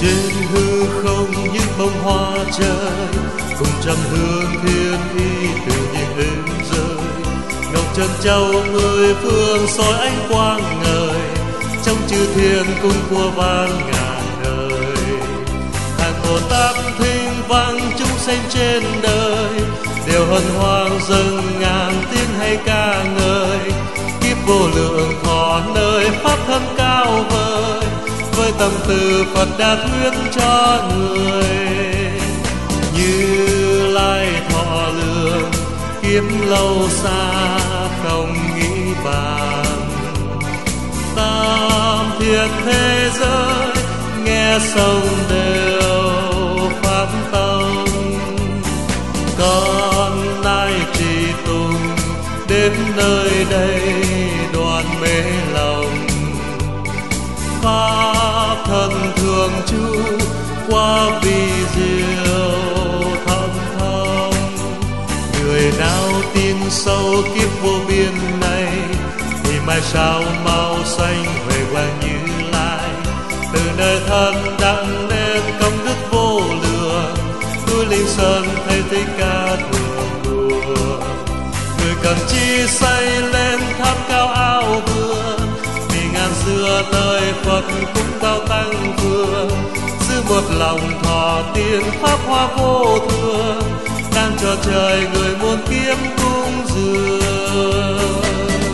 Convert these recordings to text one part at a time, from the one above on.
Trên hư không những bông hoa trời, cùng trăm hương thiên y tự nhiên êm rơi. Ngọc trần châu mười phương soi ánh quang ngời, trong chư thiên cung của ban ngàn đời. Hàng Bồ Tát thinh vang chúng sanh trên đời, đều hân hoan dâng ngàn tiếng hay ca ngợi. Kiếp vô lượng thọ nơi pháp thân cao vời, với tâm từ Phật đã thuyết cho người. Như Lai thọ lượng kiếp lâu xa không nghĩ bàn, tam thiên thế giới nghe sông đều pháp tông. Con nay trì tùng đến nơi đây đoàn mê lòng, pháp thân thường trú qua bi diệu thâm thông. Người nào tin sâu kiếp vô biên này, thì mai sau mau sanh về quang Như Lai. Từ nơi thân đặng lên công đức vô lượng, núi Linh Sơn thấy Thích Ca thường đùa. Người cần chi xây lên tháp cao ao vườn, vì ngàn xưa nơi Phật cũng cao tăng vương. Giữ một lòng thọ tiên pháp hoa vô thường, đang cho trời người muôn kiếp cúng dường.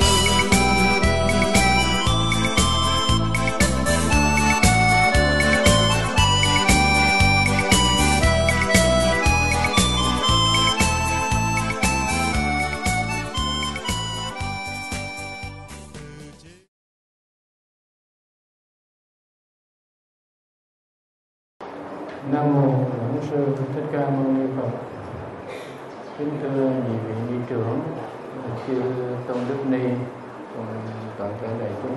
Nam mô Bổn Sư Thích Ca Mâu Ni Phật. Kính thưa nhị vị ni trưởng, chư tôn đức ni cùng toàn thể đại chúng.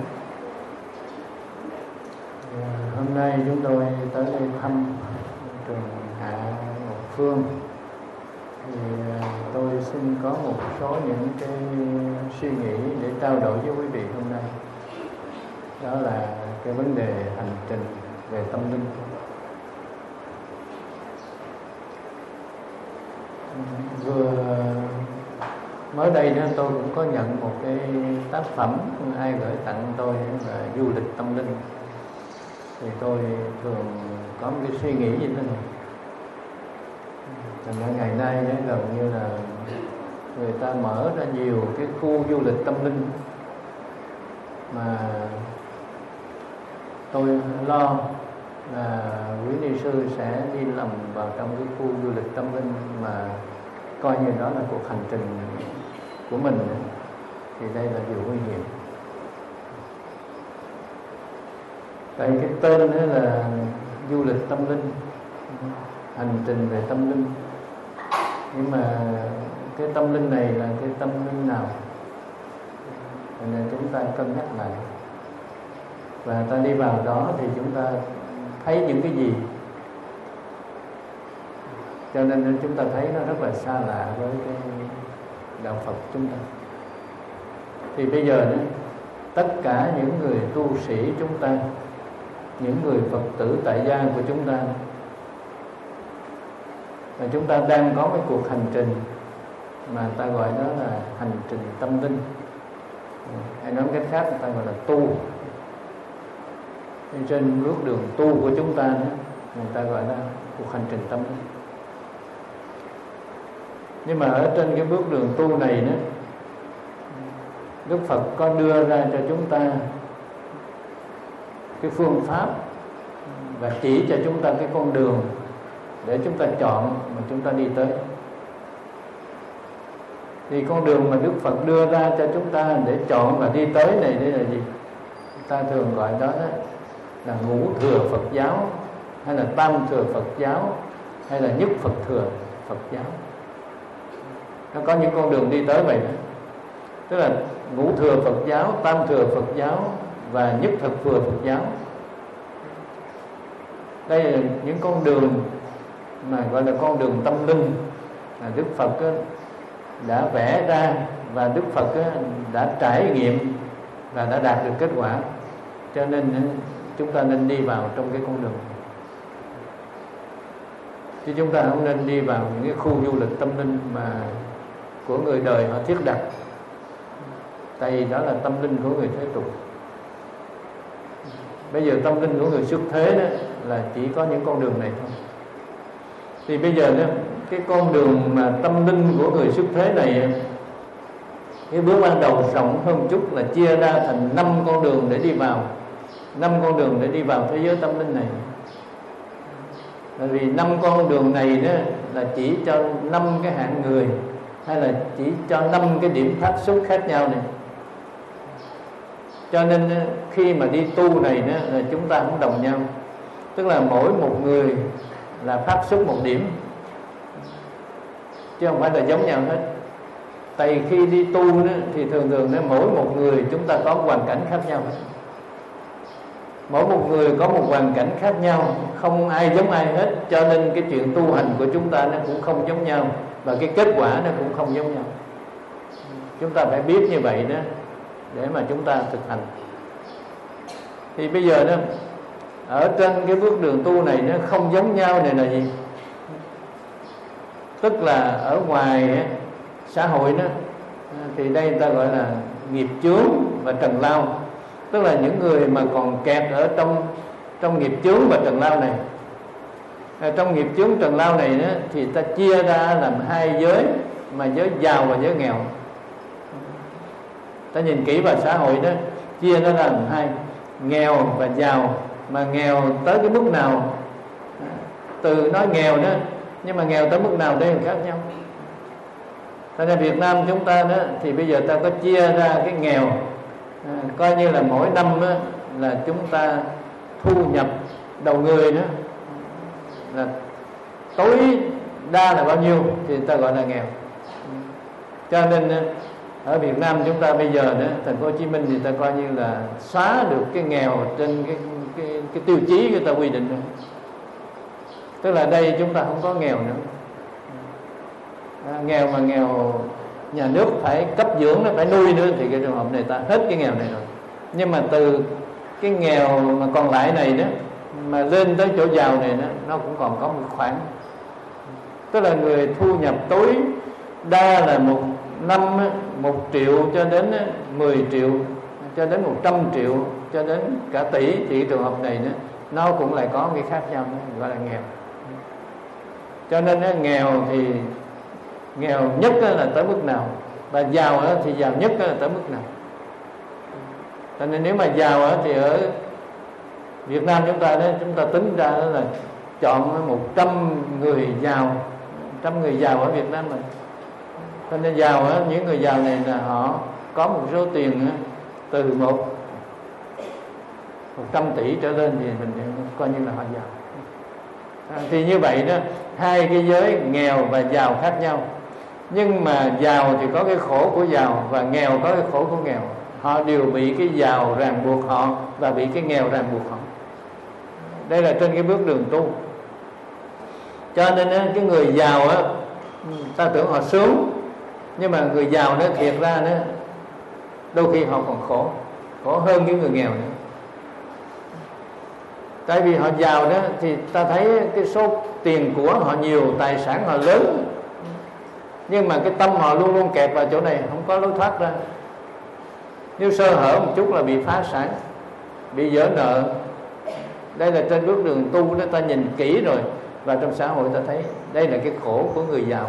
Hôm nay chúng tôi tới đây thăm trường Hạ Ngọc Phương. Thì tôi xin có một số những cái suy nghĩ để trao đổi với quý vị hôm nay. Đó là cái vấn đề hành trình về tâm linh. Vừa mới đây đó tôi cũng có nhận một cái tác phẩm ai gửi tặng tôi là du lịch tâm linh. Thì tôi thường có một cái suy nghĩ như thế này. Thành ra ngày nay gần như là người ta mở ra nhiều cái khu du lịch tâm linh, mà tôi lo là quý ni sư sẽ đi lầm vào trong cái khu du lịch tâm linh mà coi như đó là cuộc hành trình của mình, thì đây là điều nguy hiểm. Tại cái tên đó là du lịch tâm linh, hành trình về tâm linh, nhưng mà cái tâm linh này là cái tâm linh nào, nên chúng ta cân nhắc lại. Và ta đi vào đó thì chúng ta thấy những cái gì, cho nên chúng ta thấy nó rất là xa lạ với cái đạo Phật chúng ta. Thì bây giờ đó, tất cả những người tu sĩ chúng ta, những người Phật tử tại gia của chúng ta, và chúng ta đang có cái cuộc hành trình mà ta gọi đó là hành trình tâm linh, hay nói cách khác người ta gọi là tu. Trên bước đường tu của chúng ta đó, người ta gọi là cuộc hành trình tâm linh. Nhưng mà ở trên cái bước đường tu này đó, Đức Phật có đưa ra cho chúng ta cái phương pháp và chỉ cho chúng ta cái con đường để chúng ta chọn mà chúng ta đi tới. Thì con đường mà Đức Phật đưa ra cho chúng ta để chọn và đi tới này, đây là gì? Ta thường gọi đó là ngũ thừa Phật giáo, hay là tam thừa Phật giáo, hay là nhất Phật thừa Phật giáo. Nó có những con đường đi tới vậy đó. Tức là ngũ thừa Phật giáo, tam thừa Phật giáo và nhất thực thừa Phật giáo. Đây là những con đường mà gọi là con đường tâm linh mà Đức Phật đã vẽ ra, và Đức Phật đã trải nghiệm và đã đạt được kết quả. Cho nên chúng ta nên đi vào trong cái con đường. chứ chúng ta không nên đi vào những cái khu du lịch tâm linh mà của người đời họ thiết đặt, tại vì đó là tâm linh của người thế tục. Bây giờ tâm linh của người xuất thế đó là chỉ có những con đường này thôi. Thì bây giờ đó, cái con đường mà tâm linh của người xuất thế này, cái bước ban đầu rộng hơn chút là chia ra thành 5 con đường để đi vào, 5 con đường để đi vào thế giới tâm linh này. Bởi vì 5 con đường này đó là chỉ cho 5 cái hạng người, hay là chỉ cho 5 cái điểm phát xuất khác nhau này. Cho nên khi mà đi tu này đó, là chúng ta không đồng nhau. Tức là mỗi một người là phát xuất một điểm, chứ không phải là giống nhau hết. Tại vì khi đi tu đó, thì thường đó, mỗi một người chúng ta có hoàn cảnh khác nhau hết. Mỗi một người có một hoàn cảnh khác nhau, không ai giống ai hết. Cho nên cái chuyện tu hành của chúng ta nó cũng không giống nhau, và cái kết quả nó cũng không giống nhau. Chúng ta phải biết như vậy đó để mà chúng ta thực hành. Thì bây giờ đó, ở trên cái bước đường tu này nó không giống nhau này là gì? Tức là ở ngoài xã hội đó, thì đây người ta gọi là nghiệp chướng và trần lao. Tức là những người mà còn kẹt ở trong nghiệp chướng và trần lao này. Trong nghiệp chướng trần lao này đó, thì ta chia ra làm 2 giới, mà giới giàu và giới nghèo. Ta nhìn kỹ vào xã hội đó, chia nó ra làm 2, nghèo và giàu. Mà nghèo tới cái mức nào, từ nói nghèo đó, nhưng mà nghèo tới mức nào đây là khác nhau. Tại nên Việt Nam chúng ta đó, thì bây giờ ta có chia ra cái nghèo, coi như là mỗi năm đó, là chúng ta thu nhập đầu người đó là tối đa là bao nhiêu thì ta gọi là nghèo. Cho nên ở Việt Nam chúng ta bây giờ đó, thành phố Hồ Chí Minh thì ta coi như là xóa được cái nghèo trên cái tiêu chí người ta quy định rồi. Tức là đây chúng ta không có nghèo nữa. Nghèo mà nghèo nhà nước phải cấp dưỡng, nó phải nuôi nữa, thì cái trường hợp này ta hết cái nghèo này rồi. Nhưng mà từ cái nghèo mà còn lại này đó, mà lên tới chỗ giàu này đó, nó cũng còn có một khoảng. Tức là người thu nhập tối đa là một năm 1 triệu cho đến 10 triệu, cho đến 100 triệu, cho đến cả tỷ. Thì trường hợp này đó, nó cũng lại có cái khác nhau, gọi là nghèo. Cho nên nghèo thì nghèo nhất là tới mức nào, và giàu thì giàu nhất là tới mức nào. Cho nên nếu mà giàu thì ở Việt Nam chúng ta đó, chúng ta tính ra đó là chọn 100 người giàu, 100 người giàu ở Việt Nam mình. Cho nên giàu những người giàu này là họ có một số tiền từ 100 tỷ trở lên thì mình coi như là họ giàu. Thì như vậy đó, 2 cái giới nghèo và giàu khác nhau. Nhưng mà giàu thì có cái khổ của giàu, và nghèo có cái khổ của nghèo. Họ đều bị cái giàu ràng buộc họ, và bị cái nghèo ràng buộc họ. Đây là trên cái bước đường tu. Cho nên cái người giàu ta tưởng họ sướng, nhưng mà người giàu đó thiệt ra đó, đôi khi họ còn khổ hơn cái người nghèo nữa. Tại vì họ giàu đó thì ta thấy cái số tiền của họ nhiều, tài sản họ lớn, nhưng mà cái tâm họ luôn luôn kẹt vào chỗ này, không có lối thoát ra. Nếu sơ hở một chút là bị phá sản, bị vỡ nợ. Đây là trên bước đường tu đó, ta nhìn kỹ rồi, và trong xã hội ta thấy đây là cái khổ của người giàu.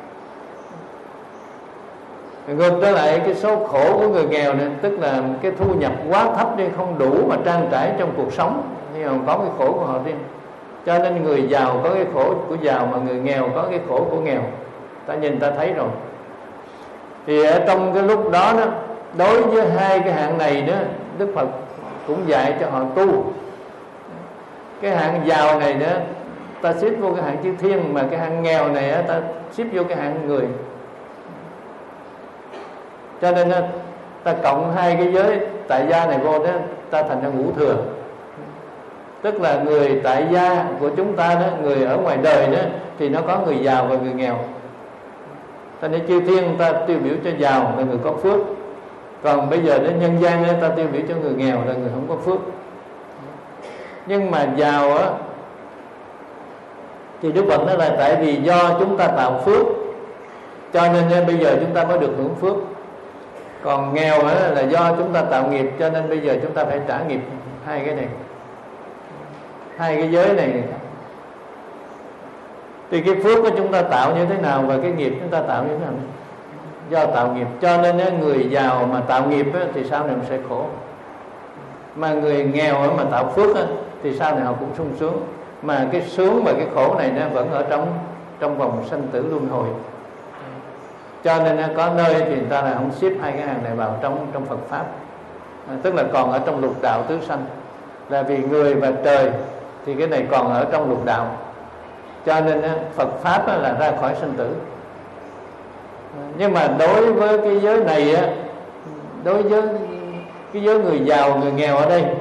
Ngược trở lại cái số khổ của người nghèo này, tức là cái thu nhập quá thấp đi, không đủ mà trang trải trong cuộc sống, nhưng mà có cái khổ của họ riêng. Cho nên người giàu có cái khổ của giàu, mà người nghèo có cái khổ của nghèo. Ta nhìn ta thấy rồi. Thì ở trong cái lúc đó đó, đối với 2 cái hạng này đó, Đức Phật cũng dạy cho họ tu. Cái hạng giàu này đó ta xếp vô cái hạng chư thiên, mà cái hạng nghèo này đó, ta xếp vô cái hạng người. Cho nên ta cộng 2 cái giới tại gia này vô đó, ta thành ra ngũ thừa. Tức là người tại gia của chúng ta đó, người ở ngoài đời đó, thì nó có người giàu và người nghèo. Cho nên chư thiên ta tiêu biểu cho giàu là người có phước. Còn bây giờ đến nhân gian ta tiêu biểu cho người nghèo là người không có phước. Nhưng mà giàu Thì Đức Phật nói là tại vì do chúng ta tạo phước, cho nên bây giờ chúng ta mới được hưởng phước. Còn nghèo là do chúng ta tạo nghiệp, cho nên bây giờ chúng ta phải trả nghiệp. Hai cái này, hai cái giới này. Thì cái phước của chúng ta tạo như thế nào và cái nghiệp chúng ta tạo như thế nào? Do tạo nghiệp, cho nên người giàu mà tạo nghiệp thì sau này sẽ khổ. Mà người nghèo mà tạo phước thì sau này họ cũng sung sướng. Mà cái sướng và cái khổ này nó vẫn ở trong vòng sanh tử luân hồi. Cho nên có nơi thì người ta là không xếp hai cái hàng này vào trong Phật Pháp, tức là còn ở trong lục đạo tứ sanh. Là vì người và trời thì cái này còn ở trong lục đạo, cho nên Phật Pháp là ra khỏi sanh tử. Nhưng mà đối với cái giới này, đối với cái giới người giàu, người nghèo ở đây,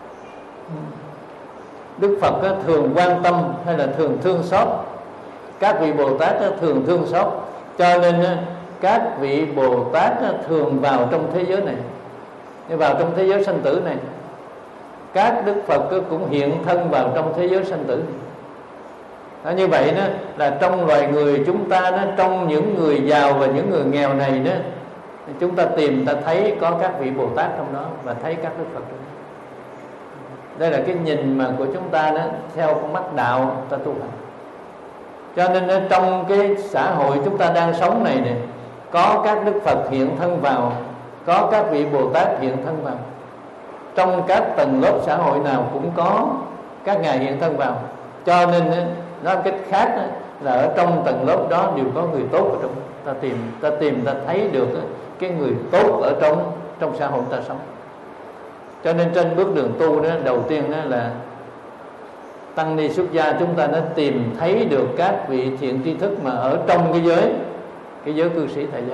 Đức Phật thường quan tâm hay là thường thương xót. Các vị Bồ Tát thường thương xót, cho nên các vị Bồ Tát thường vào trong thế giới này, vào trong thế giới sanh tử này. Các Đức Phật cũng hiện thân vào trong thế giới sanh tử này. Như vậy đó là trong loài người chúng ta đó, trong những người giàu và những người nghèo này đó, chúng ta tìm ta thấy có các vị Bồ Tát trong đó và thấy các Đức Phật trong đó. Đây là cái nhìn mà của chúng ta đó, theo con mắt đạo ta tu hành. Cho nên trong cái xã hội chúng ta đang sống này nè, có các Đức Phật hiện thân vào, có các vị Bồ Tát hiện thân vào. Trong các tầng lớp xã hội nào cũng có các ngài hiện thân vào. Cho nên nói cách khác là ở trong tầng lớp đó đều có người tốt ở trong. Ta tìm ta thấy được cái người tốt ở trong xã hội ta sống. Cho nên trên bước đường tu đó, đầu tiên đó là tăng ni xuất gia chúng ta đã tìm thấy được các vị thiện tri thức mà ở trong cái giới cư sĩ tại gia.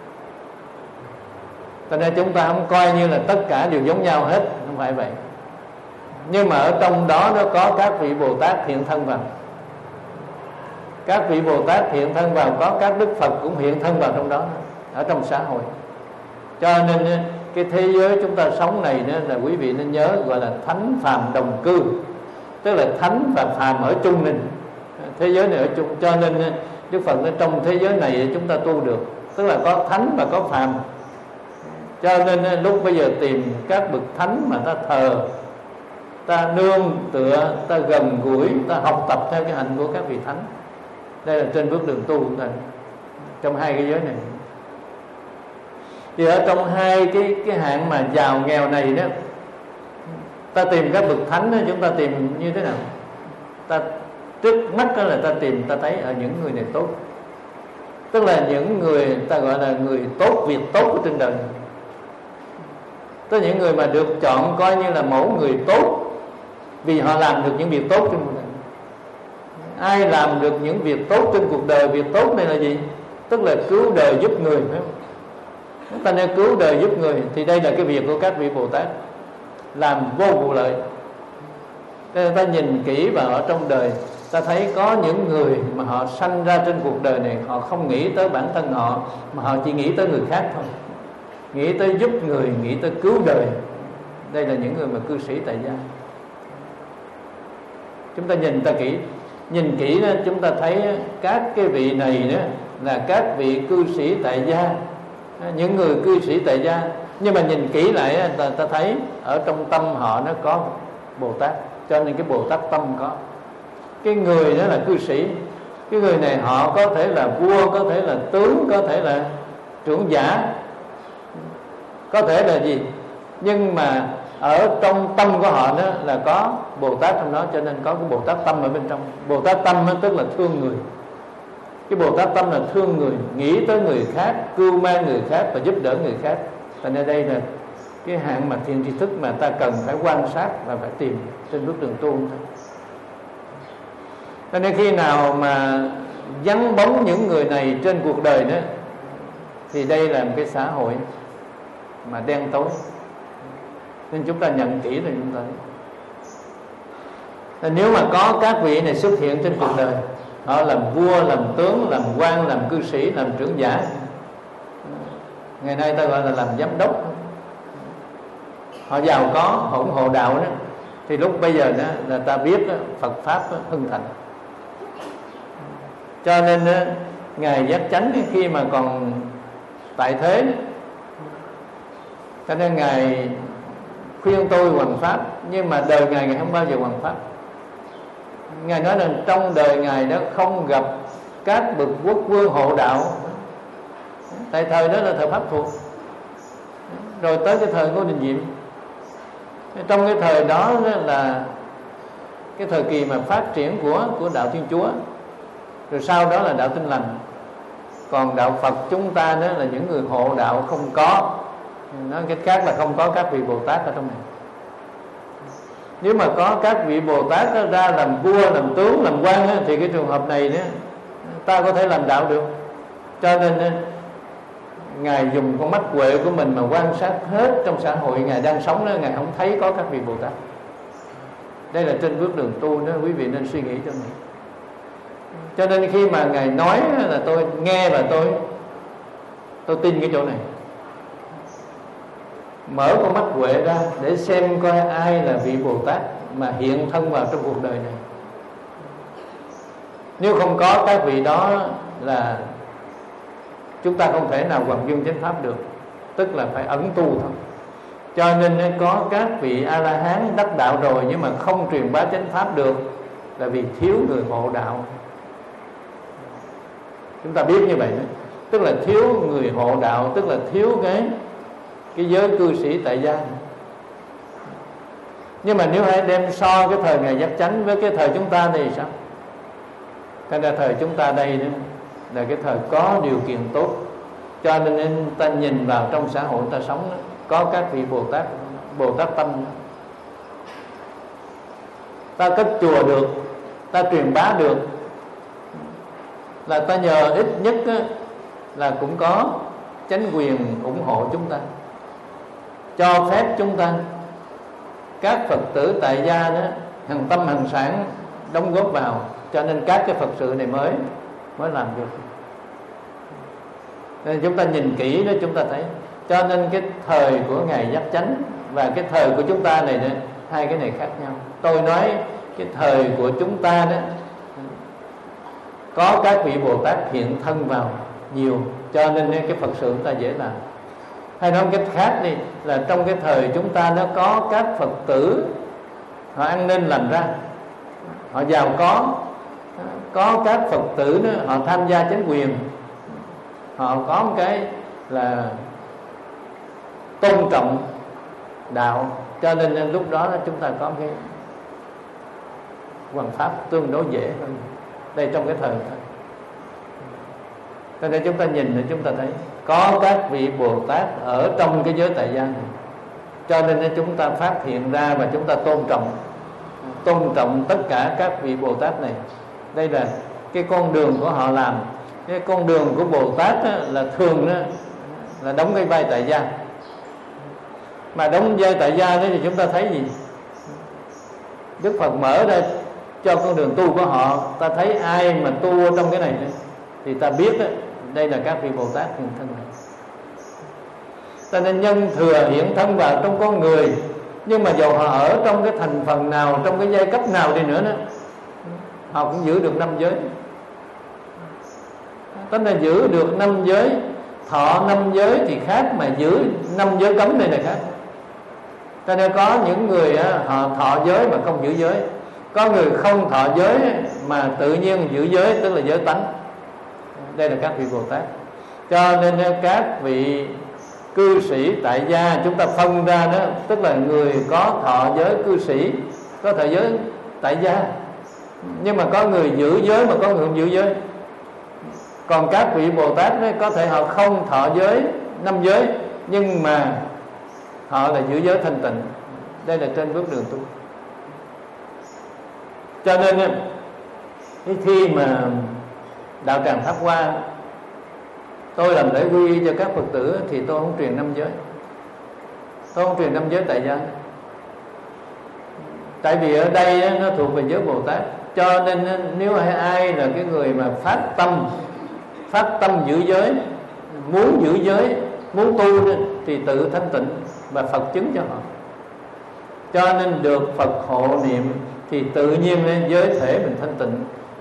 Cho nên chúng ta không coi như là tất cả đều giống nhau hết, không phải vậy. Nhưng mà ở trong đó nó có các vị Bồ Tát hiện thân vào. Các vị Bồ Tát hiện thân vào, có các Đức Phật cũng hiện thân vào trong đó, ở trong xã hội. Cho nên cái thế giới chúng ta sống này là quý vị nên nhớ gọi là thánh phàm đồng cư, tức là thánh và phàm ở chung này, thế giới này ở chung. Cho nên Đức Phật ở trong thế giới này chúng ta tu được, tức là có thánh và có phàm. Cho nên lúc bây giờ tìm các bậc thánh mà ta thờ, ta nương tựa, ta gần gũi, ta học tập theo cái hạnh của các vị thánh. Đây là trên bước đường tu của ta, trong hai cái giới này. Thì ở trong hai cái hạng mà giàu nghèo này đó, ta tìm các bậc thánh đó, chúng ta tìm như thế nào? Ta trước mắt đó là ta tìm, ta thấy ở những người này tốt, tức là những người ta gọi là người tốt, việc tốt ở trên đời. Tức là những người mà được chọn coi như là mẫu người tốt, vì họ làm được những việc tốt trong cuộc đời. Ai làm được những việc tốt trên cuộc đời? Việc tốt này là gì? Tức là cứu đời giúp người, phải không? Chúng ta nên cứu đời giúp người, thì đây là cái việc của các vị Bồ Tát, làm vô vụ lợi. Nên ta nhìn kỹ vào ở trong đời, ta thấy có những người mà họ sanh ra trên cuộc đời này, họ không nghĩ tới bản thân họ, mà họ chỉ nghĩ tới người khác thôi, nghĩ tới giúp người, nghĩ tới cứu đời. Đây là những người mà cư sĩ tại gia. Chúng ta nhìn kỹ đó, chúng ta thấy các cái vị này đó là các vị cư sĩ tại gia, những người cư sĩ tại gia. Nhưng mà nhìn kỹ lại ta thấy ở trong tâm họ nó có Bồ Tát. Cho nên cái Bồ Tát tâm có. Cái người đó là cư sĩ, cái người này họ có thể là vua, có thể là tướng, có thể là trưởng giả, có thể là gì, nhưng mà ở trong tâm của họ đó là có Bồ Tát trong đó. Cho nên có cái Bồ Tát tâm ở bên trong. Bồ Tát tâm tức là thương người. Cái Bồ Tát tâm là thương người, nghĩ tới người khác, cưu mang người khác và giúp đỡ người khác. Thành ra đây là cái hạng mà thiện tri thức mà ta cần phải quan sát và phải tìm trên bước đường tu. Cho nên khi nào mà vắng bóng những người này trên cuộc đời đó, thì đây là một cái xã hội mà đen tối. Nên chúng ta nhận kỹ rồi chúng ta. Nên nếu mà có các vị này xuất hiện trên cuộc đời, họ làm vua, làm tướng, làm quan, làm cư sĩ, làm trưởng giả, ngày nay ta gọi là làm giám đốc, họ giàu có, họ ủng hộ đạo đó, thì lúc bây giờ đó là ta biết đó, Phật Pháp đó, hưng thịnh. Cho nên Ngài Giác Chánh khi mà còn tại thế, cho nên Ngài khuyên tôi hoằng pháp, nhưng mà đời Ngài không bao giờ hoằng pháp. Ngài nói rằng trong đời Ngài đó không gặp các bậc quốc vương hộ đạo. Tại thời đó là thời Pháp thuộc, rồi tới cái thời Ngô Đình Diệm. Trong cái thời đó là cái thời kỳ mà phát triển của đạo Thiên Chúa, rồi sau đó là đạo Tin Lành. Còn đạo Phật chúng ta đó là những người hộ đạo không có. Nói cách khác là không có các vị Bồ Tát ở trong này. Nếu mà có các vị Bồ Tát đó ra làm vua, làm tướng, làm quan đó, thì cái trường hợp này đó, ta có thể làm đạo được. Cho nên Ngài dùng con mắt huệ của mình mà quan sát hết trong xã hội Ngài đang sống đó, Ngài không thấy có các vị Bồ Tát. Đây là trên bước đường tu đó, quý vị nên suy nghĩ cho mình. Cho nên khi mà Ngài nói là tôi nghe và tôi tin cái chỗ này. Mở con mắt huệ ra để xem coi ai là vị Bồ Tát mà hiện thân vào trong cuộc đời này. Nếu không có các vị đó là chúng ta không thể nào hoằng dương chánh pháp được, tức là phải ẩn tu thôi. Cho nên có các vị A-la-hán đắc đạo rồi nhưng mà không truyền bá chánh pháp được là vì thiếu người hộ đạo. Chúng ta biết như vậy đó. Tức là thiếu người hộ đạo, tức là thiếu cái giới cư sĩ tại gia. Nhưng mà nếu hãy đem so cái thời Ngài Giác Chánh với cái thời chúng ta thì sao? Thành ra thời chúng ta đây đó là cái thời có điều kiện tốt, cho nên ta nhìn vào trong xã hội ta sống đó, có các vị Bồ Tát tâm đó. Ta cất chùa được, ta truyền bá được, là ta nhờ ít nhất đó, là cũng có chánh quyền ủng hộ chúng ta, cho phép chúng ta các Phật tử tại gia đó hàng tâm hàng sản đóng góp vào, cho nên các cái Phật sự này mới làm được. Nên chúng ta nhìn kỹ đó chúng ta thấy, cho nên cái thời của Ngài Giác Chánh và cái thời của chúng ta này đó, hai cái này khác nhau. Tôi nói cái thời của chúng ta đó có các vị Bồ Tát hiện thân vào nhiều, cho nên cái Phật sự chúng ta dễ làm. Hay nói cách khác đi, là trong cái thời chúng ta nó có các Phật tử họ ăn nên làm ra, họ giàu có các Phật tử đó, họ tham gia chính quyền, họ có một cái là tôn trọng đạo, cho nên lúc đó chúng ta có cái hoằng pháp tương đối dễ hơn. Đây trong cái thời đó. Cho nên chúng ta nhìn thì chúng ta thấy có các vị Bồ Tát ở trong cái giới tại gia này, cho nên chúng ta phát hiện ra và chúng ta tôn trọng tất cả các vị Bồ Tát này. Đây là cái con đường của họ làm. Cái con đường của Bồ Tát là thường là đóng cái vai tại gia. Mà đóng vai tại gia thì chúng ta thấy gì? Đức Phật mở ra cho con đường tu của họ, ta thấy ai mà tu trong cái này thì ta biết đây là các vị Bồ Tát hiện thân này. Cho nên nhân thừa hiện thân vào trong con người, nhưng mà dầu họ ở trong cái thành phần nào, trong cái giai cấp nào đi nữa đó, họ cũng giữ được 5 giới. Tức là giữ được 5 giới, thọ 5 giới thì khác, mà giữ 5 giới cấm này là khác. Cho nên có những người họ thọ giới mà không giữ giới, có người không thọ giới mà tự nhiên giữ giới, tức là giới tánh. Đây là các vị Bồ Tát. Cho nên các vị cư sĩ tại gia chúng ta phân ra đó, tức là người có thọ giới cư sĩ, có thọ giới tại gia, nhưng mà có người giữ giới mà có người không giữ giới. Còn các vị Bồ Tát đó, có thể họ không thọ giới 5 giới, nhưng mà họ là giữ giới thanh tịnh. Đây là trên bước đường tu. Cho nên khi mà đạo tràng Pháp Hoa tôi làm lễ quy y cho các Phật tử thì tôi không truyền 5 giới. Tôi không truyền 5 giới tại gia. Tại vì ở đây nó thuộc về giới Bồ Tát. Cho nên nếu ai là cái người mà phát tâm giữ giới, muốn giữ giới, muốn tu thì tự thanh tịnh và Phật chứng cho họ. Cho nên được Phật hộ niệm thì tự nhiên giới thể mình thanh tịnh.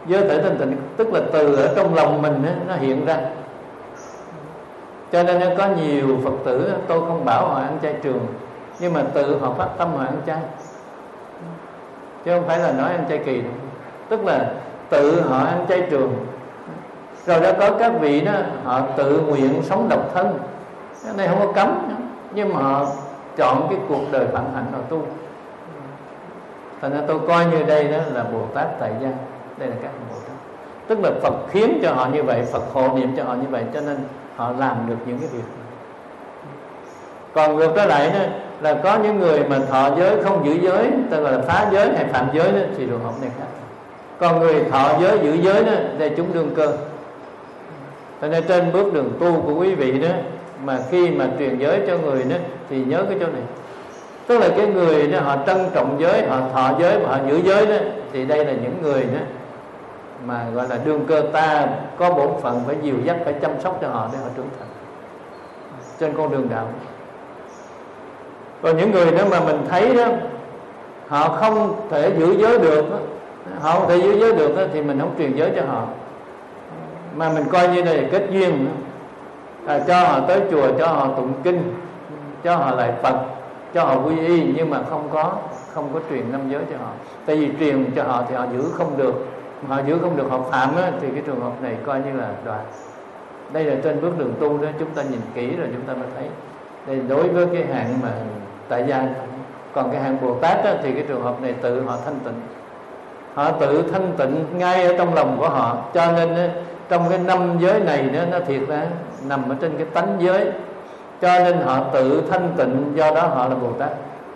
Giới thể thanh tịnh tức là từ ở trong lòng mình nó hiện ra. Cho nên có nhiều Phật tử, tôi không bảo họ ăn chay trường, nhưng mà tự họ phát tâm họ ăn chay, chứ không phải là nói ăn chay kỳ đâu. Tức là tự họ ăn chay trường. Rồi đó có các vị đó họ tự nguyện sống độc thân, cái này không có cấm, nhưng mà họ chọn cái cuộc đời phạm hạnh họ tu. Thành ra tôi coi như đây đó là Bồ Tát tại gia. Đây là các Bồ Tát, tức là Phật khiến cho họ như vậy, Phật hộ niệm cho họ như vậy, cho nên họ làm được những cái việc này. Còn ngược trở lại đó là có những người mà thọ giới không giữ giới, tức là phá giới hay phạm giới đó, thì trường hợp này khác. Còn người thọ giới giữ giới đó là chúng đương cơ. Cho nên trên bước đường tu của quý vị đó, mà khi mà truyền giới cho người đó thì nhớ cái chỗ này. Tức là cái người đó họ trân trọng giới, họ thọ giới và họ giữ giới đó, thì đây là những người đó mà gọi là đương cơ, ta có bổn phận phải dìu dắt, phải chăm sóc cho họ để họ trưởng thành trên con đường đạo. Còn những người đó mà mình thấy đó họ không thể giữ giới được, họ không thể giữ giới được đó, thì mình không truyền giới cho họ, mà mình coi như đây là kết duyên, cho họ tới chùa, cho họ tụng kinh, cho họ lại Phật, cho họ quy y, nhưng mà không có truyền năm giới cho họ. Tại vì truyền cho họ thì họ giữ không được, họ giữ không được, họ phạm á, thì cái trường hợp này coi như là đoạn. Đây là trên bước đường tu đó, chúng ta nhìn kỹ rồi chúng ta mới thấy. Đây đối với cái hạng mà tại gia. Còn cái hạng Bồ Tát á, thì cái trường hợp này tự họ thanh tịnh, họ tự thanh tịnh ngay ở trong lòng của họ. Cho nên trong cái năm giới này đó, nó thiệt ra nằm ở trên cái tánh giới, cho nên họ tự thanh tịnh, do đó họ là Bồ Tát.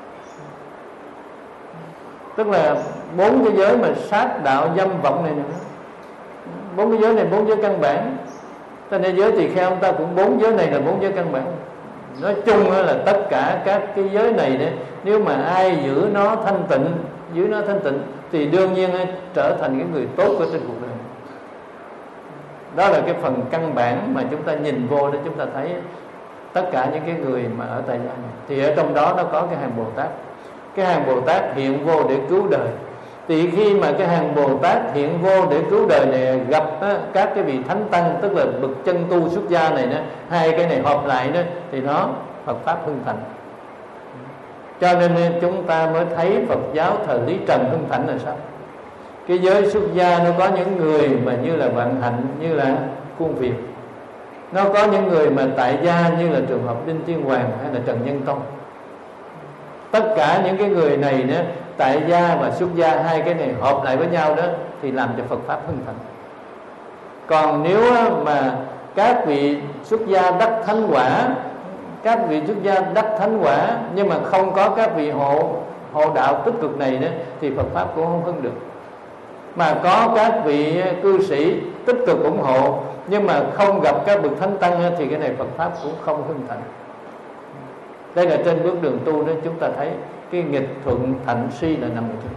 Tức là 4 cái giới mà sát đạo dâm vọng này nữa, 4 cái giới này 4 giới căn bản. Cho nên giới tỳ kheo ông ta cũng 4 giới này là 4 giới căn bản. Nói chung là tất cả các cái giới này đấy, nếu mà ai giữ nó thanh tịnh thì đương nhiên trở thành cái người tốt ở trên cuộc đời. Đó là cái phần căn bản mà chúng ta nhìn vô để chúng ta thấy tất cả những cái người mà ở tại gia này. Thì ở trong đó nó có cái hàng Bồ Tát. Cái hàng Bồ Tát hiện vô để cứu đời. Thì khi mà cái hàng Bồ Tát hiện vô để cứu đời này gặp các cái vị thánh tăng, tức là bậc chân tu xuất gia này đó, hai cái này hợp lại đó, thì nó Phật pháp hưng thịnh. Cho nên chúng ta mới thấy Phật giáo thời Lý Trần hưng thịnh là sao? Cái giới xuất gia nó có những người mà như là Vạn Hạnh, như là Khuôn Việt. Nó có những người mà tại gia như là trường hợp Đinh Tiên Hoàng hay là Trần Nhân Tông. Tất cả những cái người này đó, tại gia và xuất gia, hai cái này hợp lại với nhau đó, thì làm cho Phật pháp hưng thịnh. Còn nếu mà các vị xuất gia đắc thánh quả, các vị xuất gia đắc thánh quả nhưng mà không có các vị hộ đạo tích cực này đó, thì Phật pháp cũng không hưng được. Mà có các vị cư sĩ tích cực ủng hộ nhưng mà không gặp các bậc thánh tăng thì cái này Phật pháp cũng không hưng thịnh. Đây là trên bước đường tu đó, chúng ta thấy cái nghịch thuận thạnh suy là nằm ở chỗ.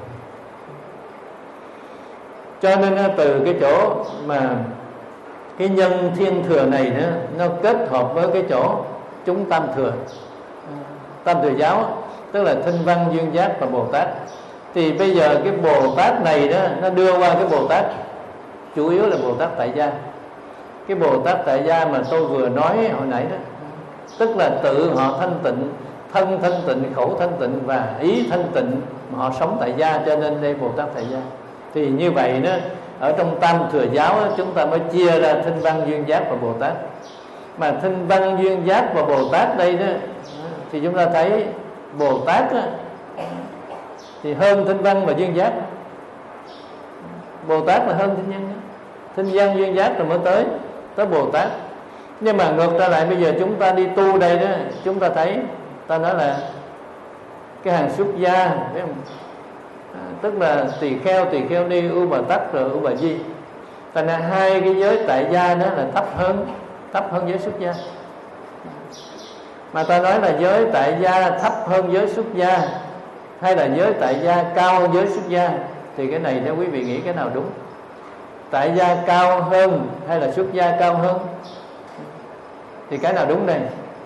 Cho nên từ cái chỗ mà cái nhân thiên thừa này nữa, nó kết hợp với cái chỗ chúng tam thừa giáo, tức là Thanh Văn, Duyên Giác và Bồ Tát. Thì bây giờ cái Bồ Tát này đó, nó đưa qua cái Bồ Tát chủ yếu là Bồ Tát tại gia. Cái Bồ Tát tại gia mà tôi vừa nói hồi nãy đó, tức là tự họ thanh tịnh, thân thanh tịnh, khẩu thanh tịnh và ý thanh tịnh, mà họ sống tại gia, cho nên đây Bồ Tát tại gia. Thì như vậy đó, ở trong tam thừa giáo đó, chúng ta mới chia ra Thanh Văn, Duyên Giác và Bồ Tát. Mà Thanh Văn, Duyên Giác và Bồ Tát đây đó, thì chúng ta thấy Bồ Tát đó, thì hơn Thanh Văn và Duyên Giác. Bồ Tát là hơn Thanh Văn, Duyên Giác rồi mới tới Bồ Tát. Nhưng mà ngược trở lại bây giờ chúng ta đi tu đây đó, chúng ta thấy ta nói là cái hàng xuất gia, thấy không? Tức là tỳ kheo ni, U Bà Tắc rồi U Bà Di. Thành ra hai cái giới tại gia đó là thấp hơn giới xuất gia. Mà ta nói là giới tại gia thấp hơn giới xuất gia, hay là giới tại gia cao hơn giới xuất gia, thì cái này nếu quý vị nghĩ cái nào đúng? Tại gia cao hơn hay là xuất gia cao hơn? Thì cái nào đúng đây?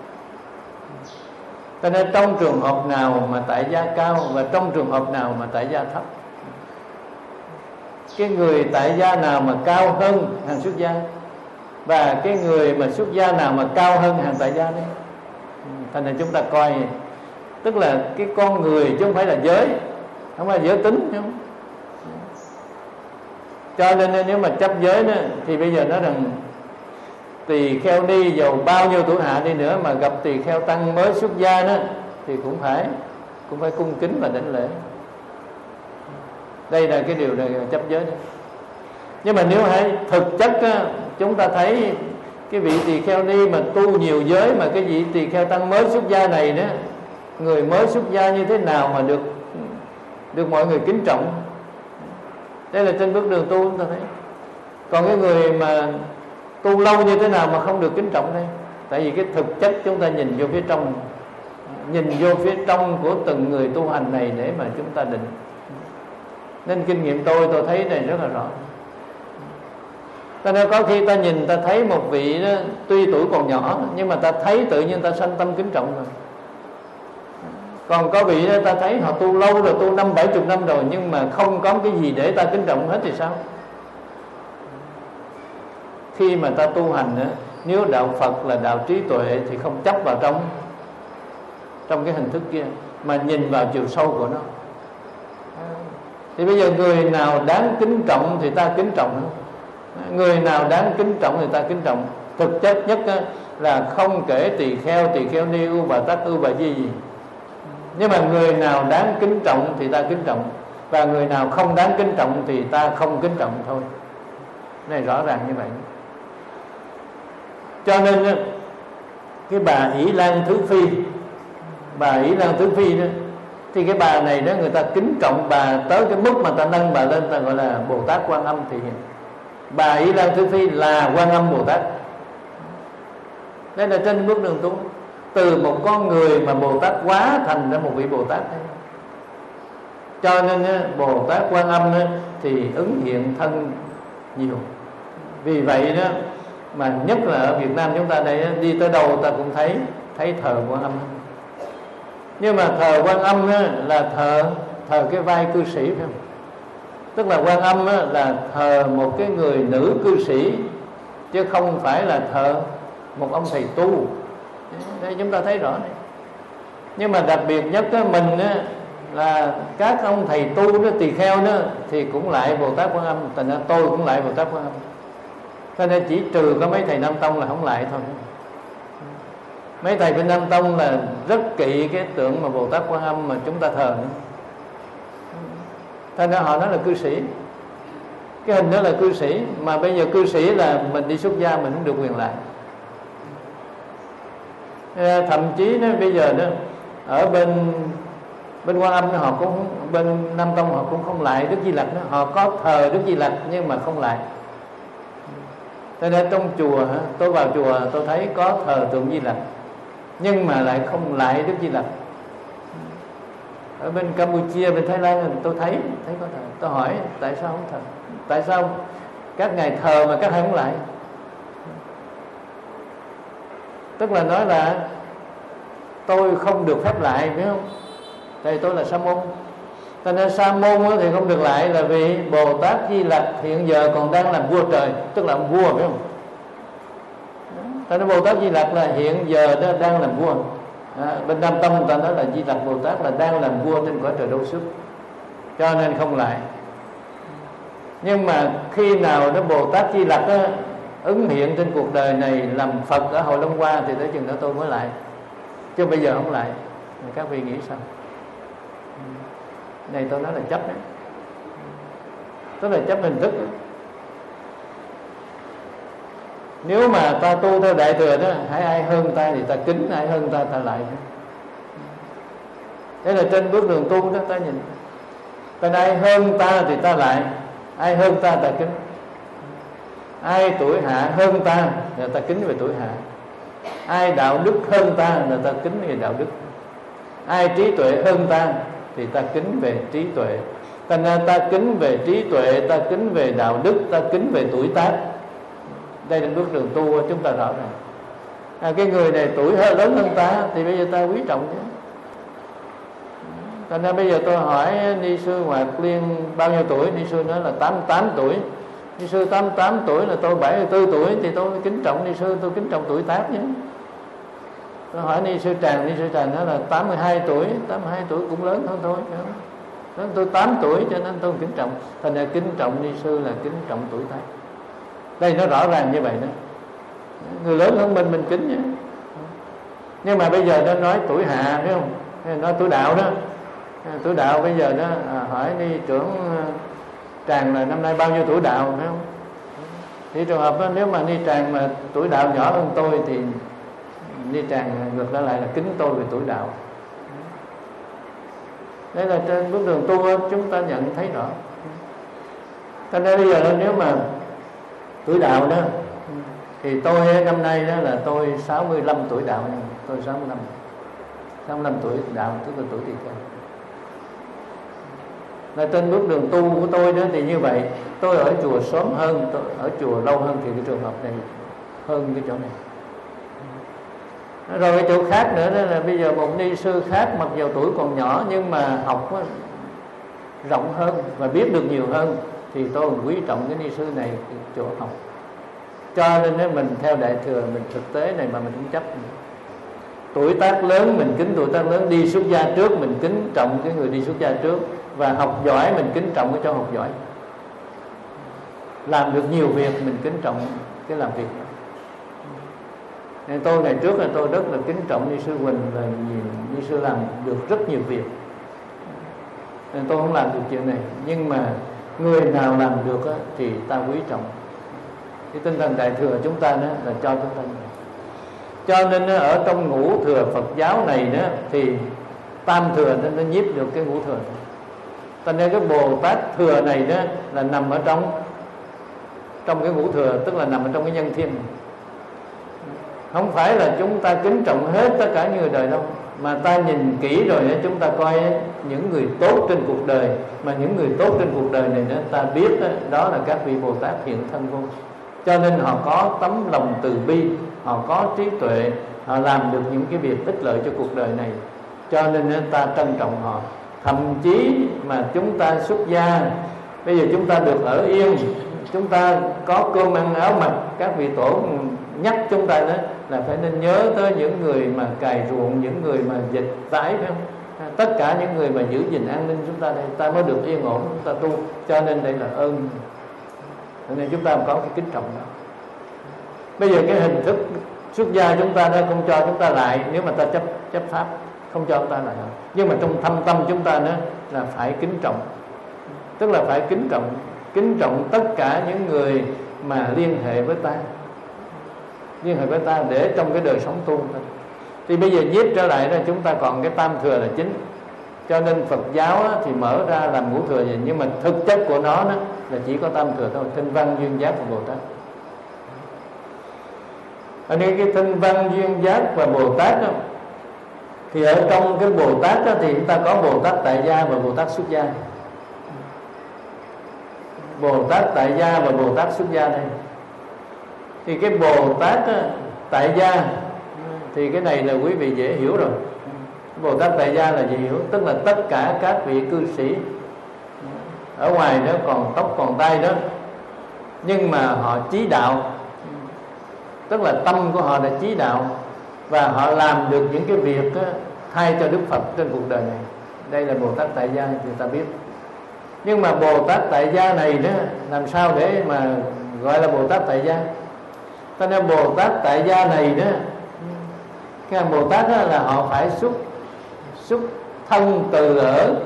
Cho nên trong trường hợp nào mà tại gia cao và trong trường hợp nào mà tại gia thấp? cái người tại gia nào mà cao hơn hàng xuất gia, và cái người mà xuất gia nào mà cao hơn hàng tại gia đấy. Thành ra chúng ta coi, tức là cái con người chứ không phải là giới, không phải giới tính không? Cho nên nếu mà chấp giới đó, thì bây giờ nói rằng tỳ kheo ni dầu bao nhiêu tuổi hạ đi nữa mà gặp tỳ kheo tăng mới xuất gia đó thì cũng phải cung kính và đảnh lễ. Đây là cái điều này chấp giới đó. Nhưng mà nếu hãy thực chất á, chúng ta thấy cái vị tỳ kheo ni mà tu nhiều giới, mà cái vị tỳ kheo tăng mới xuất gia này đó, người mới xuất gia như thế nào mà được mọi người kính trọng. Đây là trên bước đường tu chúng ta thấy. Còn cái người mà tu lâu như thế nào mà không được kính trọng đây? Tại vì cái thực chất chúng ta nhìn vô phía trong, nhìn vô phía trong của từng người tu hành này để mà chúng ta định. Nên kinh nghiệm tôi thấy này rất là rõ. Cho nên có khi ta nhìn ta thấy một vị đó, tuy tuổi còn nhỏ nhưng mà ta thấy tự nhiên ta sanh tâm kính trọng rồi. Còn có vị đó ta thấy họ tu lâu rồi, tu 50-70 năm rồi, nhưng mà không có cái gì để ta kính trọng hết thì sao? Khi mà ta tu hành đó, nếu đạo Phật là đạo trí tuệ thì không chấp vào trong cái hình thức kia, mà nhìn vào chiều sâu của nó. Thì bây giờ người nào đáng kính trọng thì ta kính trọng, người nào đáng kính trọng thì ta kính trọng. Thực chất nhất là không kể tỳ kheo ni, U Bà Tát, U Bà Di gì, nhưng mà người nào đáng kính trọng thì ta kính trọng, và người nào không đáng kính trọng thì ta không kính trọng thôi. Này rõ ràng như vậy. Cho nên cái bà Ỷ Lan Thứ Phi đó, thì cái bà này đó người ta kính trọng bà tới cái mức mà ta nâng bà lên, ta gọi là Bồ Tát Quan Âm Thị Hiện. Bà Ỷ Lan Thứ Phi là Quan Âm Bồ Tát. Đây là trên bước đường tu, từ một con người mà Bồ Tát hóa thành ra một vị Bồ Tát. Cho nên Bồ Tát Quan Âm thì ứng hiện thân nhiều. Vì vậy đó mà nhất là ở Việt Nam chúng ta đây, đi tới đâu ta cũng thấy thờ Quan Âm. Nhưng mà thờ Quan Âm là thờ cái vai cư sĩ, phải không? Tức là Quan Âm là thờ một cái người nữ cư sĩ, chứ không phải là thờ một ông thầy tu. Đây chúng ta thấy rõ này. Nhưng mà đặc biệt nhất mình là các ông thầy tu đó, tỳ kheo đó, thì cũng lại Bồ Tát Quan Âm. Thành ra tôi cũng lại Bồ Tát Quan Âm. Cho nên chỉ trừ có mấy thầy Nam Tông là không lại thôi. Mấy thầy bên Nam Tông là rất kỵ cái tượng mà Bồ Tát Quan Âm mà chúng ta thờ nữa. Thành ra họ nói là cư sĩ, cái hình đó là cư sĩ. Mà bây giờ cư sĩ là mình đi xuất gia mình không được quyền lại. Thậm chí đó, bây giờ đó ở bên Quan Âm họ cũng, bên Nam Tông họ cũng không lại Đức Di Lặc đó. Họ có thờ Đức Di Lặc nhưng mà không lại. Cho nên trong chùa, tôi vào chùa tôi thấy có thờ tượng Di Lặc nhưng mà lại không lại Đức Di Lặc. Ở bên Campuchia, bên Thái Lan tôi thấy có thờ. Tôi hỏi tại sao không thờ, tại sao các ngài thờ mà các ngài không lại? Tức là nói là tôi không được phép lại, biết không? Tại tôi là sa môn. Cho nên sa môn thì không được lại là vì Bồ Tát Di Lặc hiện giờ còn đang làm vua trời, tức là ông vua, biết không? Cho nên Bồ Tát Di Lặc là hiện giờ đó đang làm vua. Bên Nam Tông người ta nói là Di Lặc Bồ Tát là đang làm vua trên cõi trời Đâu Xuất, cho nên không lại. Nhưng mà khi nào đó Bồ Tát Di Lặc ứng hiện trên cuộc đời này làm Phật ở Hội Long Hoa thì tới chừng đó tôi mới lại, chứ bây giờ không lại. Các vị nghĩ sao? Này tôi nói là chấp đấy, tức là chấp hình thức đó. Nếu mà ta tu theo Đại Thừa đó, hãy ai hơn ta thì ta kính, ai hơn ta ta lại. Thế là trên bước đường tu đó ta nhìn, còn ai hơn ta thì ta lại, ai hơn ta ta kính. Ai tuổi hạ hơn ta là ta kính về tuổi hạ, ai đạo đức hơn ta là ta kính về đạo đức, ai trí tuệ hơn ta thì ta kính về trí tuệ. Thành ra ta kính về trí tuệ, ta kính về đạo đức, ta kính về tuổi tác. Đây là bước đường tu chúng ta rõ ràng. Cái người này tuổi hơi lớn hơn ta thì bây giờ ta quý trọng chứ. Cho nên bây giờ tôi hỏi ni sư Hoạt Liên bao nhiêu tuổi, ni sư nói là 88 tuổi. Ni sư 88 tuổi là tôi 74 tuổi, thì tôi kính trọng ni sư, tôi kính trọng tuổi tác nhé. Tôi hỏi ni sư Tràng nói là 82 tuổi cũng lớn hơn tôi. Tôi 8 tuổi cho nên tôi kính trọng. Thành ra kính trọng ni sư là kính trọng tuổi tác. Đây nó rõ ràng như vậy đó. Người lớn hơn mình kính nhé. Nhưng mà bây giờ nó nói tuổi hạ, thấy không? Nói tuổi đạo đó. Tuổi đạo bây giờ nó hỏi ni trưởng Tràng là năm nay bao nhiêu tuổi đạo, thấy không? Thì trường hợp đó, nếu mà ni Tràng mà tuổi đạo nhỏ hơn tôi thì ni Tràng ngược lại là kính tôi về tuổi đạo. Đây là trên bước đường tu chúng ta nhận thấy rõ. Cho nên bây giờ nếu mà tuổi đạo đó thì tôi năm nay đó là tôi 65 tuổi đạo nha. Tôi 65 tuổi đạo, tức là tuổi tỳ kheo. Là trên bước đường tu của tôi đó thì như vậy. Tôi ở chùa sớm hơn, tôi ở chùa lâu hơn thì cái trường hợp này hơn cái chỗ này. Rồi cái chỗ khác nữa đó là bây giờ một ni sư khác mặc dù tuổi còn nhỏ nhưng mà học rộng hơn và biết được nhiều hơn, thì tôi quý trọng cái ni sư này chỗ học. Cho nên nếu mình theo Đại Thừa, mình thực tế này mà mình không chấp. Tuổi tác lớn mình kính tuổi tác lớn, đi xuất gia trước mình kính trọng cái người đi xuất gia trước, và học giỏi mình kính trọng cái chỗ học giỏi. Làm được nhiều việc mình kính trọng cái làm việc. Nên tôi ngày trước là tôi rất là kính trọng ni sư Huỳnh, và ni sư làm được rất nhiều việc. Nên tôi không làm được chuyện này, nhưng mà người nào làm được thì ta quý trọng. Cái tinh thần Đại Thừa chúng ta đó là cho chúng ta. Cho nên ở trong ngũ thừa Phật giáo này đó thì tam thừa nó nhiếp được cái ngũ thừa. Cho nên cái Bồ Tát thừa này đó là nằm ở trong cái ngũ thừa, tức là nằm ở trong cái nhân thiên. Không phải là chúng ta kính trọng hết tất cả những người đời đâu, mà ta nhìn kỹ rồi chúng ta coi những người tốt trên cuộc đời, mà những người tốt trên cuộc đời này ta biết đó là các vị Bồ Tát hiện thân vô. Cho nên họ có tấm lòng từ bi, họ có trí tuệ, họ làm được những cái việc ích lợi cho cuộc đời này. Cho nên ta trân trọng họ. Thậm chí mà chúng ta xuất gia, bây giờ chúng ta được ở yên, chúng ta có cơm ăn áo mặc, các vị tổ nhắc chúng ta đó là phải nên nhớ tới những người mà cày ruộng, những người mà dịch tải, phải không? Tất cả những người mà giữ gìn an ninh chúng ta đây, ta mới được yên ổn, chúng ta tu. Cho nên đây là ơn. Cho nên chúng ta có cái kính trọng đó. Bây giờ cái hình thức xuất gia chúng ta đã không cho chúng ta lại, nếu mà ta chấp pháp không cho chúng ta lại. Nhưng mà trong thâm tâm chúng ta nữa là phải kính trọng, tức là phải kính trọng tất cả những người mà liên hệ với ta để trong cái đời sống tu. Thì bây giờ nhiếp trở lại đó, chúng ta còn cái tam thừa là chính. Cho nên Phật giáo thì mở ra làm ngũ thừa vậy, nhưng mà thực chất của nó là chỉ có tam thừa thôi: Thanh Văn, Duyên Giác và Bồ Tát. Ở đây cái Thanh Văn, Duyên Giác và Bồ Tát đó, thì ở trong cái Bồ Tát đó, thì chúng ta có Bồ Tát tại gia và Bồ Tát xuất gia. Bồ Tát tại gia và Bồ Tát xuất gia đây. Thì cái Bồ Tát tại gia thì cái này là quý vị dễ hiểu rồi. Bồ Tát tại gia là dễ hiểu, tức là tất cả các vị cư sĩ ở ngoài đó còn tóc còn tai đó, nhưng mà họ chí đạo, tức là tâm của họ là chí đạo, và họ làm được những cái việc thay cho Đức Phật trên cuộc đời này. Đây là Bồ Tát tại gia thì ta biết. Nhưng mà Bồ Tát tại gia này đó, làm sao để mà gọi là Bồ Tát tại gia? Cho nên Bồ Tát tại gia này đó, cái Bồ Tát đó là họ phải xuất thân từ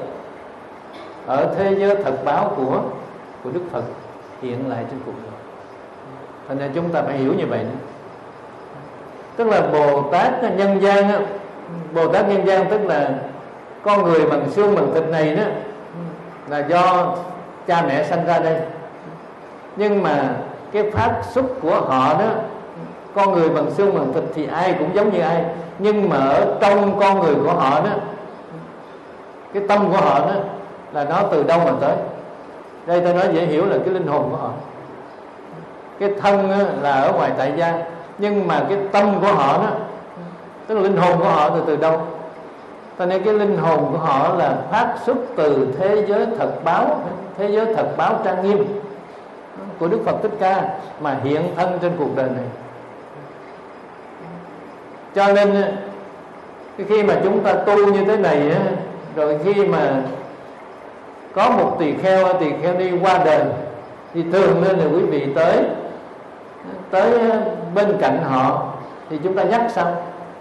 ở thế giới thật báo của Đức Phật hiện lại trên cuộc đời. Thành ra chúng ta phải hiểu như vậy đó. Tức là Bồ Tát nhân gian, Bồ Tát nhân gian tức là con người bằng xương bằng thịt này đó, là do cha mẹ sanh ra đây. Nhưng mà cái phát xuất của họ đó, con người bằng xương bằng thịt thì ai cũng giống như ai, nhưng mà ở trong con người của họ đó, cái tâm của họ đó là nó từ đâu mà tới. Đây tôi nói dễ hiểu là cái linh hồn của họ. Cái thân là ở ngoài tại gia, nhưng mà cái tâm của họ đó, tức là linh hồn của họ từ đâu? Cho nên cái linh hồn của họ là phát xuất từ thế giới thật báo, thế giới thật báo trang nghiêm của Đức Phật Thích Ca mà hiện thân trên cuộc đời này. Cho nên khi mà chúng ta tu như thế này, rồi khi mà có một tỳ kheo đi qua đời, thì thường nên là quý vị tới bên cạnh họ thì chúng ta nhắc xong,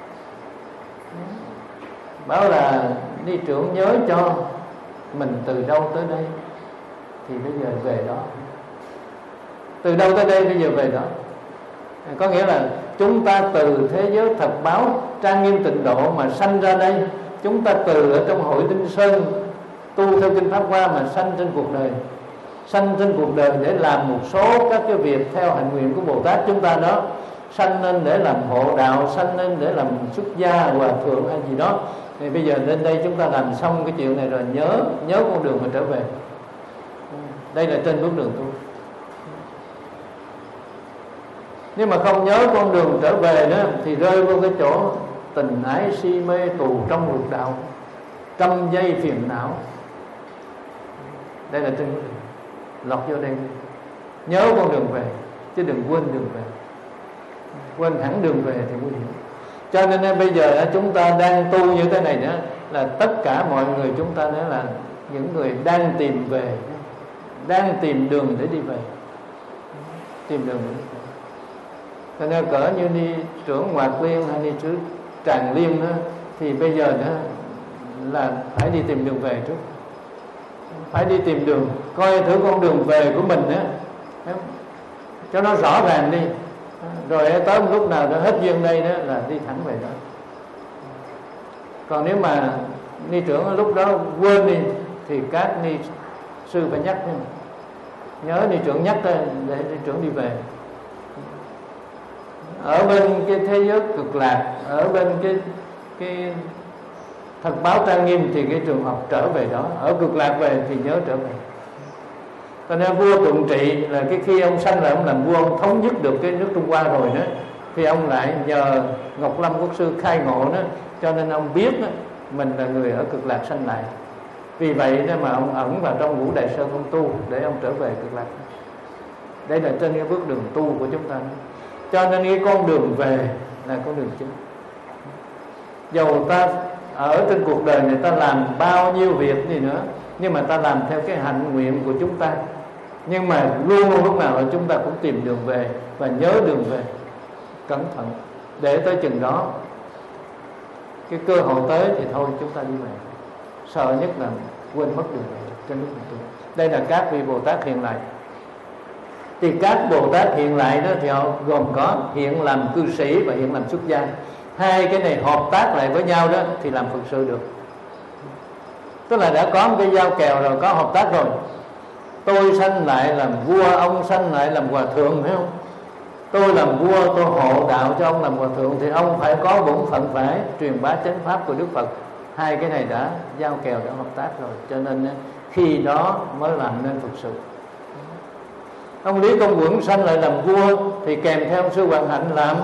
bảo là đi trưởng nhớ cho mình từ đâu tới đây thì bây giờ về đó, từ đâu tới đây bây giờ về đó. Có nghĩa là chúng ta từ thế giới thật báo trang nghiêm tịnh độ mà sanh ra đây. Chúng ta từ ở trong hội Tinh Sơn tu theo kinh Pháp Hoa mà sanh trên cuộc đời, sanh trên cuộc đời để làm một số các cái việc theo hạnh nguyện của Bồ Tát chúng ta đó. Sanh lên để làm hộ đạo, sanh lên để làm xuất gia, hòa thượng hay gì đó. Thì bây giờ lên đây chúng ta làm xong cái chuyện này rồi, nhớ con đường mà trở về. Đây là trên bước đường tu. Nhưng mà không nhớ con đường trở về đó thì rơi vô cái chỗ tình ái si mê tù trong lục đạo, trăm dây phiền não. Đây là trên bước đường, lọt vô đây, nhớ con đường về chứ đừng quên đường về. Quên hẳn đường về thì nguy hiểm. Cho nên bây giờ chúng ta đang tu như thế này nữa, là tất cả mọi người chúng ta nữa là những người đang tìm về, đang tìm đường để đi về, tìm đường để đi về. Cho nên cỡ như đi trưởng Ngoạc Liên hay đi trưởng Tràng Liên đó, thì bây giờ nữa là phải đi tìm đường về trước, phải đi tìm đường, coi thử con đường về của mình nữa, cho nó rõ ràng đi. Rồi tới một lúc nào đó hết duyên đây đó là đi thẳng về đó. Còn nếu mà ni trưởng lúc đó quên đi thì các ni sư phải nhắc, nhớ ni trưởng nhắc để ni trưởng đi về. Ở bên cái thế giới cực lạc, ở bên cái thật báo trang nghiêm thì cái trường học trở về đó. Ở cực lạc về thì nhớ trở về. Cho nên vua Tuận Trị là cái khi ông sanh là ông làm vua, ông thống nhất được cái nước Trung Hoa rồi đó, thì ông lại nhờ Ngọc Lâm Quốc sư khai ngộ đó, cho nên ông biết đó, mình là người ở cực lạc sanh lại. Vì vậy đó mà ông ẩn vào trong Ngũ Đại Sơn ông tu để ông trở về cực lạc. Đây là trên cái bước đường tu của chúng ta. Cho nên cái con đường về là con đường chính. Dầu ta ở trên cuộc đời này ta làm bao nhiêu việc gì nữa, nhưng mà ta làm theo cái hạnh nguyện của chúng ta. Nhưng mà luôn lúc nào chúng ta cũng tìm đường về và nhớ đường về, cẩn thận, để tới chừng đó cái cơ hội tới thì thôi chúng ta đi về. Sợ nhất là quên mất đường về trên lúc này. Đây là các vị Bồ Tát hiện lại. Thì các Bồ Tát hiện lại đó thì họ gồm có hiện làm cư sĩ và hiện làm xuất gia. Hai cái này hợp tác lại với nhau đó thì làm Phật sự được. Tức là đã có một cái giao kèo rồi, có hợp tác rồi. Tôi sanh lại làm vua, ông sanh lại làm hòa thượng, phải không? Tôi làm vua, tôi hộ đạo cho ông làm hòa thượng, thì ông phải có bổn phận phải truyền bá chánh pháp của Đức Phật. Hai cái này đã giao kèo, đã hợp tác rồi, cho nên khi đó mới làm nên Phật sự. Ông Lý Công Uẩn sanh lại làm vua thì kèm theo ông sư Hoàng Hạnh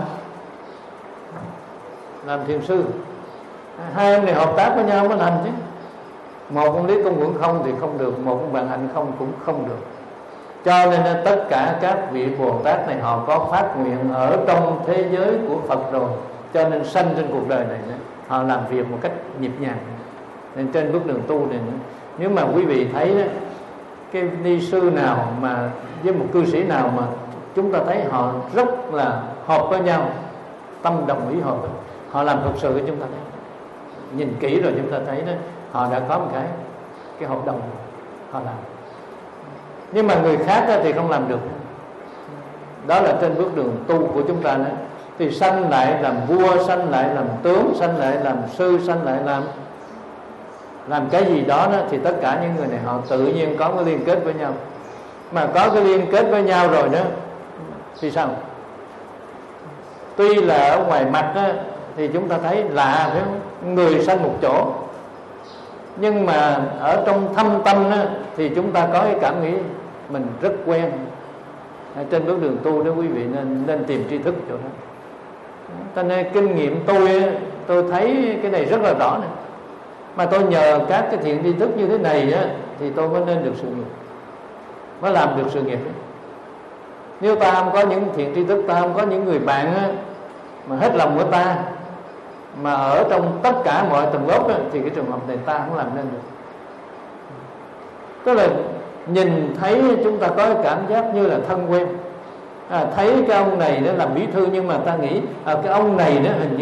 làm thiền sư. Hai ông này hợp tác với nhau mới làm chứ. Một ông Lý Công Uẩn không thì không được, một ông Hoàng Hạnh không cũng không được. Cho nên tất cả các vị Bồ Tát này họ có phát nguyện ở trong thế giới của Phật rồi, cho nên sanh trên cuộc đời này họ làm việc một cách nhịp nhàng. Nên trên bước đường tu này, nếu mà quý vị thấy đó, cái ni sư nào mà với một cư sĩ nào mà chúng ta thấy họ rất là hợp với nhau, tâm đồng ý hợp, họ làm thực sự chúng ta thấy, nhìn kỹ rồi chúng ta thấy đó, họ đã có một cái hợp đồng họ làm. Nhưng mà người khác thì không làm được. Đó là trên bước đường tu của chúng ta đó. Thì sanh lại làm vua, sanh lại làm tướng, sanh lại làm sư, sanh lại làm cái gì đó, thì tất cả những người này họ tự nhiên có cái liên kết với nhau. Mà có cái liên kết với nhau rồi đó thì sao? Tuy là ở ngoài mặt đó, thì chúng ta thấy lạ, phải không? Người sanh một chỗ, nhưng mà ở trong thâm tâm đó, thì chúng ta có cái cảm nghĩ mình rất quen. Trên bước đường tu đó quý vị nên tìm tri thức chỗ đó. Cho nên kinh nghiệm tôi thấy cái này rất là rõ này. Mà tôi nhờ các cái thiện tri thức như thế này á, thì tôi mới nên được sự nghiệp, mới làm được sự nghiệp. Nếu ta không có những thiện tri thức, ta không có những người bạn á, mà hết lòng của ta, mà ở trong tất cả mọi tầng lớp á, thì cái trường hợp này ta không làm nên được. Tức là nhìn thấy chúng ta có cảm giác như là thân quen. Thấy cái ông này nó làm bí thư, nhưng mà ta nghĩ cái ông này nó hình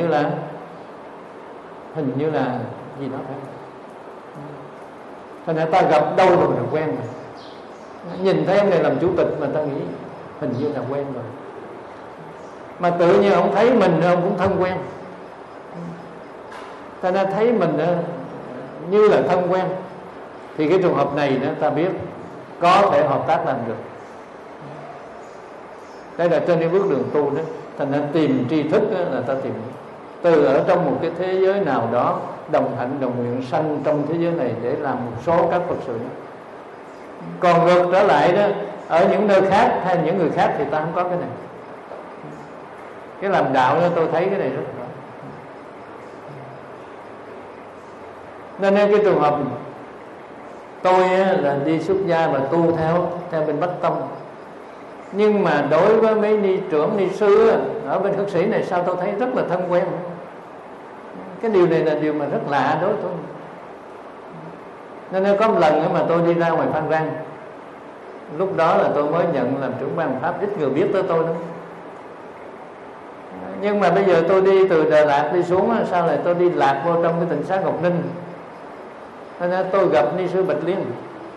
như là gì đó phải. Thành ra ta gặp đâu rồi là quen rồi. Nhìn thấy ông này làm chủ tịch mà ta nghĩ hình như là quen rồi. Mà tự nhiên ông thấy mình ông cũng thân quen. Ta đã thấy mình như là thân quen, thì cái trường hợp này ta biết có thể hợp tác làm được. Đây là trên cái bước đường tu đó. Thành ra tìm tri thức là ta tìm từ ở trong một cái thế giới nào đó, đồng hạnh đồng nguyện sanh trong thế giới này để làm một số các Phật sự. Còn ngược trở lại đó, ở những nơi khác hay những người khác thì ta không có cái này. Cái làm đạo đó tôi thấy cái này rất rõ. Nên cái trường hợp tôi là đi xuất gia và tu theo bên Bắc Tông. Nhưng mà đối với mấy ni trưởng, ni sư ở bên Khất Sĩ này, sao tôi thấy rất là thân quen. Cái điều này là điều mà rất lạ đối với tôi. Nên có một lần mà tôi đi ra ngoài Phan Rang, lúc đó là tôi mới nhận làm trưởng ban Pháp, ít người biết tới tôi đâu. Nhưng mà bây giờ tôi đi từ Đà Lạt đi xuống, sao lại tôi đi lạc vô trong cái tỉnh xá Ngọc Ninh. Nên tôi gặp ni sư Bạch Liên.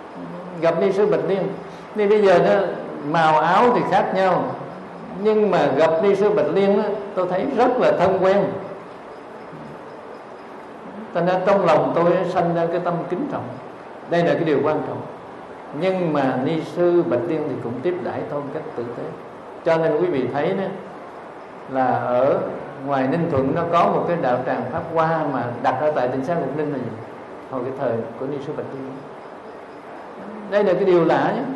Nên bây giờ nó màu áo thì khác nhau, nhưng mà gặp ni sư Bạch Liên tôi thấy rất là thân quen. Thành ra trong lòng tôi sanh ra cái tâm kính trọng. Đây là cái điều quan trọng. Nhưng mà ni sư Bạch Liên thì cũng tiếp đãi tôi một cách tử tế. Cho nên quý vị thấy đó, là ở ngoài Ninh Thuận nó có một cái đạo tràng Pháp Hoa mà đặt ở tại tỉnh xá Ngọc Ninh là gì? Hồi cái thời của ni sư Bạch Liên. Đây là cái điều lạ nhé.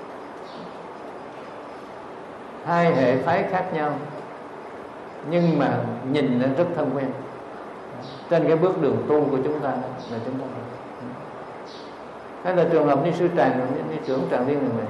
Hai hệ phái khác nhau, nhưng mà nhìn nó rất thân quen. Trên cái bước đường tu của chúng ta là chúng ta hay là trường hợp ni sư Tràng, ni trưởng Tràng Liên này.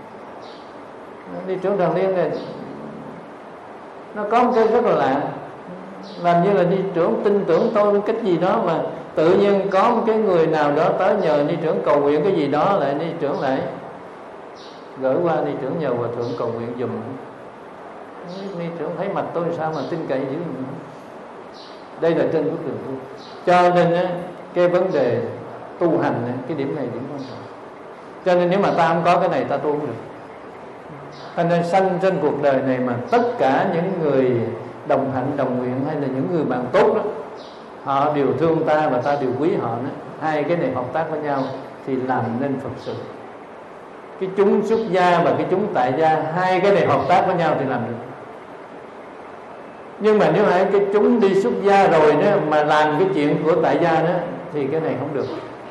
Ni trưởng Tràng Liên này nó có một cái rất là lạ, làm như là ni trưởng tin tưởng tôi với cách gì đó, mà tự nhiên có một cái người nào đó tới nhờ ni trưởng cầu nguyện cái gì đó, lại ni trưởng lại gửi qua ni trưởng nhờ hòa thượng cầu nguyện giùm. Ni trưởng thấy mặt tôi sao mà tin cậy dữ vậy? Đây là trên bước đường tu. Cho nên cái vấn đề tu hành, cái điểm này điểm quan trọng. Cho nên nếu mà ta không có cái này ta tu không được. Cho nên sanh trên cuộc đời này mà tất cả những người đồng hạnh đồng nguyện hay là những người bạn tốt đó, họ đều thương ta và ta đều quý họ đó. Hai cái này hợp tác với nhau thì làm nên Phật sự. Cái chúng xuất gia và cái chúng tại gia, hai cái này hợp tác với nhau thì làm được. Nhưng mà nếu hai cái chúng đi xuất gia rồi đó mà làm cái chuyện của tại gia đó thì cái này không được.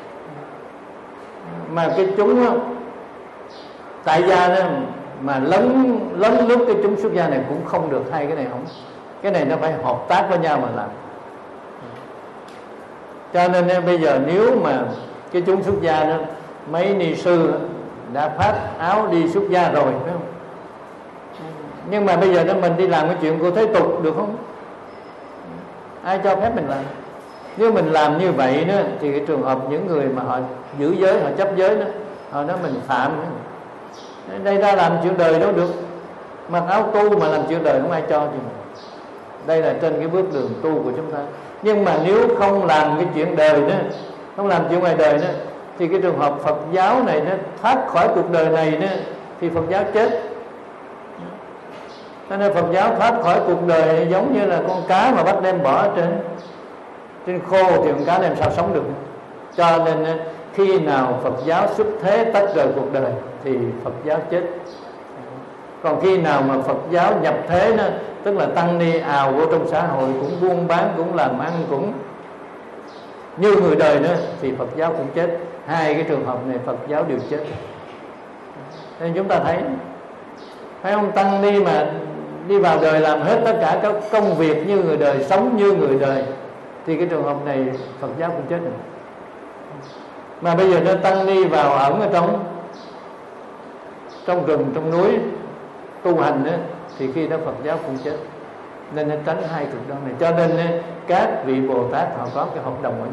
Mà cái chúng đó, tại gia đó mà lấn lướt cái chúng xuất gia này cũng không được. Hai cái này không. Cái này nó phải hợp tác với nhau mà làm. Cho nên bây giờ nếu mà cái chúng xuất gia đó, mấy ni sư đã phát áo đi xuất gia rồi, phải không? Nhưng mà bây giờ đó mình đi làm cái chuyện của thế tục được không? Ai cho phép mình làm? Nếu mình làm như vậy đó, thì cái trường hợp những người mà họ giữ giới, họ chấp giới đó, họ nói mình phạm. Đây ta làm chuyện đời đâu được. Mặc áo tu mà làm chuyện đời không ai cho gì. Đây là trên cái bước đường tu của chúng ta. Nhưng mà nếu không làm cái chuyện đời đó, không làm chuyện ngoài đời đó, thì cái trường hợp Phật giáo này nó thoát khỏi cuộc đời này đó, thì Phật giáo chết. Cho nên Phật giáo thoát khỏi cuộc đời giống như là con cá mà bắt đem bỏ trên khô thì con cá làm sao sống được. Cho nên khi nào Phật giáo xuất thế tách rời cuộc đời thì Phật giáo chết. Còn khi nào mà Phật giáo nhập thế đó, tức là tăng ni ào vô trong xã hội, cũng buôn bán, cũng làm ăn, cũng như người đời nữa, thì Phật giáo cũng chết. Hai cái trường hợp này Phật giáo đều chết. Nên chúng ta thấy, phải không? Tăng ni mà đi vào đời làm hết tất cả các công việc như người đời, sống như người đời, thì cái trường hợp này Phật giáo cũng chết rồi. Mà bây giờ nó tăng ni vào ẩn ở trong rừng, trong núi tu hành á, thì khi đó Phật giáo cũng chết. Nên nó tránh hai cực đoan này. Cho nên các vị Bồ Tát họ có cái hợp đồng với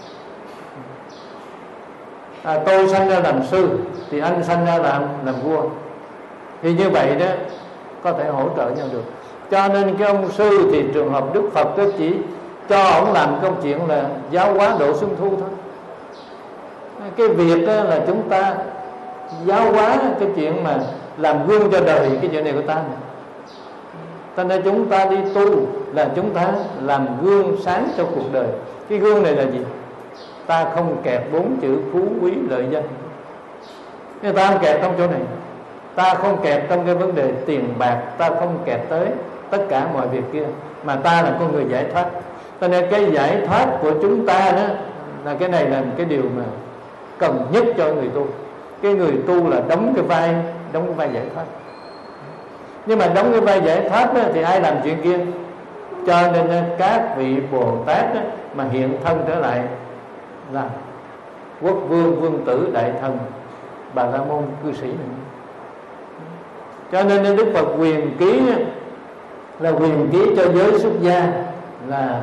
nhau. Tôi sanh ra làm sư thì anh sanh ra làm vua, thì như vậy đó có thể hỗ trợ nhau được. Cho nên cái ông sư thì trường hợp Đức Phật đó chỉ cho ông làm công chuyện là giáo hóa độ xuân thu thôi. Cái việc đó là chúng ta giáo hóa cái chuyện mà làm gương cho đời, cái chuyện này của ta này. Cho nên chúng ta đi tu là chúng ta làm gương sáng cho cuộc đời. Cái gương này là gì? Ta không kẹt 4 chữ phú quý lợi danh. Nhưng ta không kẹt trong chỗ này. Ta không kẹt trong cái vấn đề tiền bạc, ta không kẹt tới tất cả mọi việc kia, mà ta là con người giải thoát. Cho nên cái giải thoát của chúng ta đó là cái này là cái điều mà cần nhất cho người tu. Cái người tu là đóng cái vai giải thoát. Nhưng mà đóng cái vai giải thoát đó, thì ai làm chuyện kia? Cho nên các vị Bồ Tát đó, mà hiện thân trở lại là quốc vương, vương tử, đại thần, Bà La Môn, cư sĩ này. Cho nên Đức Phật quyền ký là quyền ký cho giới xuất gia là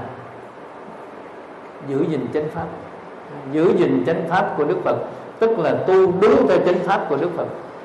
giữ gìn chánh pháp. Giữ gìn chánh pháp của Đức Phật, tức là tu đúng theo chánh pháp của Đức Phật.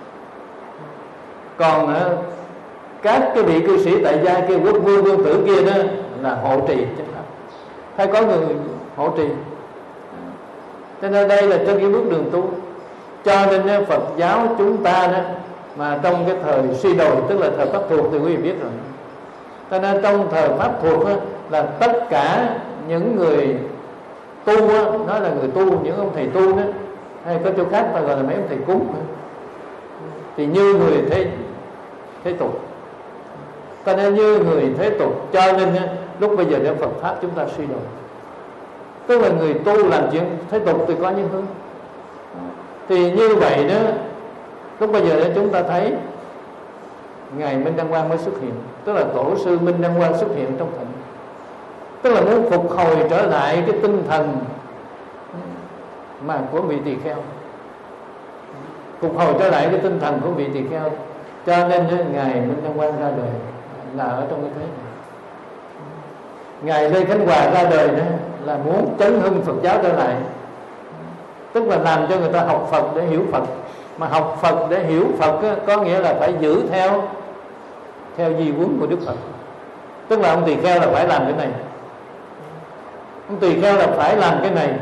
Còn các cái vị cư sĩ tại gia kia, quốc vương, vương tử kia đó là hộ trì chánh pháp, phải có người hộ trì. Cho nên đây là trên cái bước đường tu. Cho nên Phật giáo chúng ta đó, mà trong cái thời suy đồi, tức là thời Pháp thuộc thì quý vị biết rồi. Cho nên trong thời Pháp thuộc đó, là tất cả những người tu đó, nói là người tu, những ông thầy tu đó, hay có chỗ khác ta gọi là mấy ông thầy cúng, thì như người thế tục. Cho nên như người thế tục, cho nên lúc bây giờ trong Phật Pháp chúng ta suy đồi. Tức là người tu làm chuyện thế tục thì có những hướng. Thì như vậy đó, lúc bây giờ đó chúng ta thấy Ngài Minh Đăng Quang mới xuất hiện. Tức là Tổ sư Minh Đăng Quang xuất hiện trong thịnh. Tức là muốn phục hồi trở lại cái tinh thần mà của vị tỳ kheo, phục hồi trở lại cái tinh thần của vị tỳ kheo. Cho nên Ngài Minh Đăng Quang ra đời là ở trong cái thế này. Ngài Lê Khánh Hòa ra đời đó là muốn chấn hưng Phật giáo trở lại, tức là làm cho người ta học Phật để hiểu Phật. Mà học Phật để hiểu Phật á, có nghĩa là phải giữ theo di huấn của Đức Phật. Tức là ông tỳ kheo là phải làm cái này, ông tỳ kheo là phải làm cái này,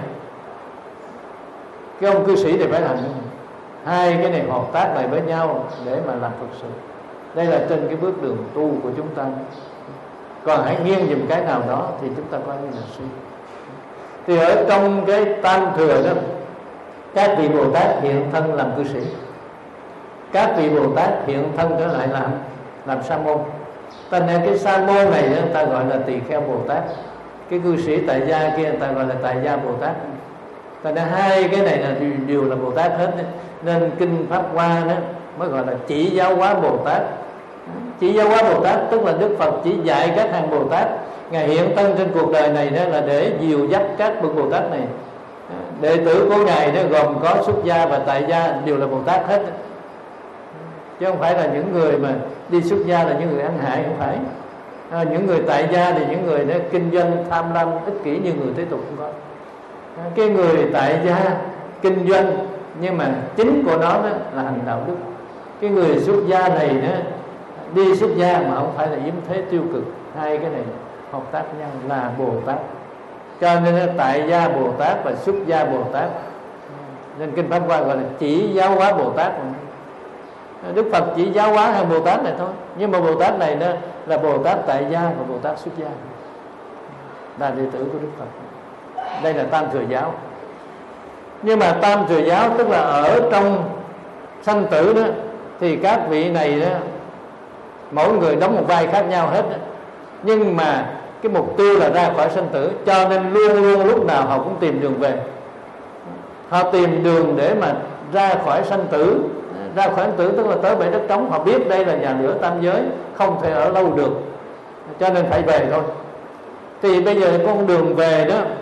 cái ông cư sĩ thì phải làm cái này. Hai cái này hợp tác lại với nhau để mà làm Phật sự. Đây là trên cái bước đường tu của chúng ta. Còn hãy nghiêng dùm cái nào đó thì chúng ta coi như là suy. Thì ở trong cái tam thừa đó, các vị Bồ Tát hiện thân làm cư sĩ, các vị Bồ Tát hiện thân trở lại làm sa môn. Cho nên cái sa môn này người ta gọi là tỳ kheo Bồ Tát, cái cư sĩ tại gia kia người ta gọi là tại gia Bồ Tát. Cho nên hai cái này là đều là Bồ Tát hết. Nên kinh Pháp Hoa đó mới gọi là chỉ giáo hóa Bồ Tát. Chỉ giáo hóa Bồ Tát tức là Đức Phật chỉ dạy các hàng Bồ Tát. Ngài hiện thân trên cuộc đời này đó là để dìu dắt các bậc Bồ Tát này. Đệ tử của Ngài đó gồm có xuất gia và tại gia đều là Bồ Tát hết, chứ không phải là những người mà đi xuất gia là những người ăn hại, không phải. Những người tại gia thì những người đó kinh doanh tham lam ích kỷ như người thế tục không có. Cái người tại gia kinh doanh nhưng mà chính của nó đó là hành đạo đức. Cái người xuất gia này đó đi xuất gia mà không phải là yếm thế tiêu cực. Hai cái này hợp tác nhau là Bồ Tát. Cho nên tại gia Bồ Tát và xuất gia Bồ Tát. Nên kinh Pháp Hoa gọi là chỉ giáo hóa Bồ Tát. Đức Phật chỉ giáo hóa hàng Bồ Tát này thôi. Nhưng mà Bồ Tát này đó là Bồ Tát tại gia và Bồ Tát xuất gia, là đệ tử của Đức Phật. Đây là tam thừa giáo. Nhưng mà tam thừa giáo tức là ở trong sanh tử đó, thì các vị này đó, mỗi người đóng một vai khác nhau hết đó. Nhưng mà cái mục tiêu là ra khỏi sanh tử, cho nên luôn luôn lúc nào họ cũng tìm đường về. Họ tìm đường để mà ra khỏi sanh tử. Ra khỏi sanh tử tức là tới bể đất trống. Họ biết đây là nhà lửa tam giới, không thể ở lâu được, cho nên phải về thôi. Thì bây giờ con đường về đó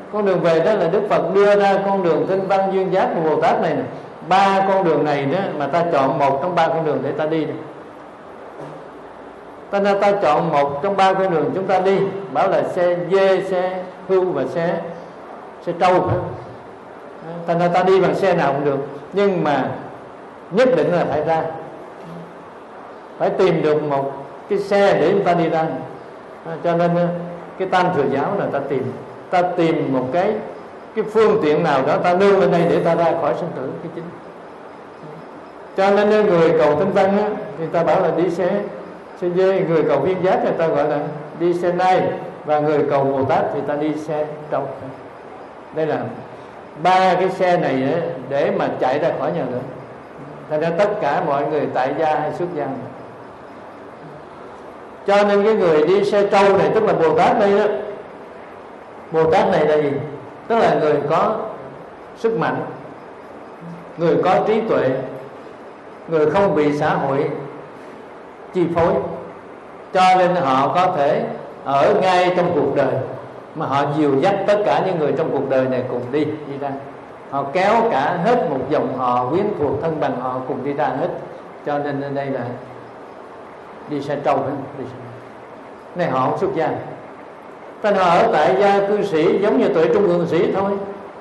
Con đường về đó là Đức Phật đưa ra con đường Tinh Văn Duyên Giác của Bồ Tát này nè. 3 con đường này đó mà ta chọn một trong 3 con đường để ta đi này. Ta chọn một trong 3 con đường chúng ta đi, bảo là xe dê, xe hưu và xe trâu phải không? Thành ra ta đi bằng xe nào cũng được, nhưng mà nhất định là phải tìm được một cái xe để chúng ta đi ra. Cho nên cái Tam Thừa Giáo là ta tìm một cái phương tiện nào đó ta nương lên đây để ta ra khỏi sinh tử, cái chính. Cho nên người cầu Tinh Văn á, thì ta bảo là đi xe dê, người cầu Viên Giác thì ta gọi là đi xe nai, và người cầu Bồ Tát thì ta đi xe trâu. Đây là 3 cái xe này để mà chạy ra khỏi nhà nữa. Thành ra tất cả mọi người tại gia hay xuất gia. Cho nên cái người đi xe trâu này tức là Bồ Tát đây đó. Bồ Tát này là gì? Tức là người có sức mạnh, người có trí tuệ, người không bị xã hội chi phối, cho nên họ có thể ở ngay trong cuộc đời mà họ dìu dắt tất cả những người trong cuộc đời này cùng đi ra. Họ kéo cả hết một dòng họ quyến thuộc thân bằng họ cùng đi ra hết. Cho nên đây là đi xe trâu đó. Này họ không xuất gia, tên họ ở tại gia cư sĩ giống như Tuệ Trung Thượng Sĩ thôi,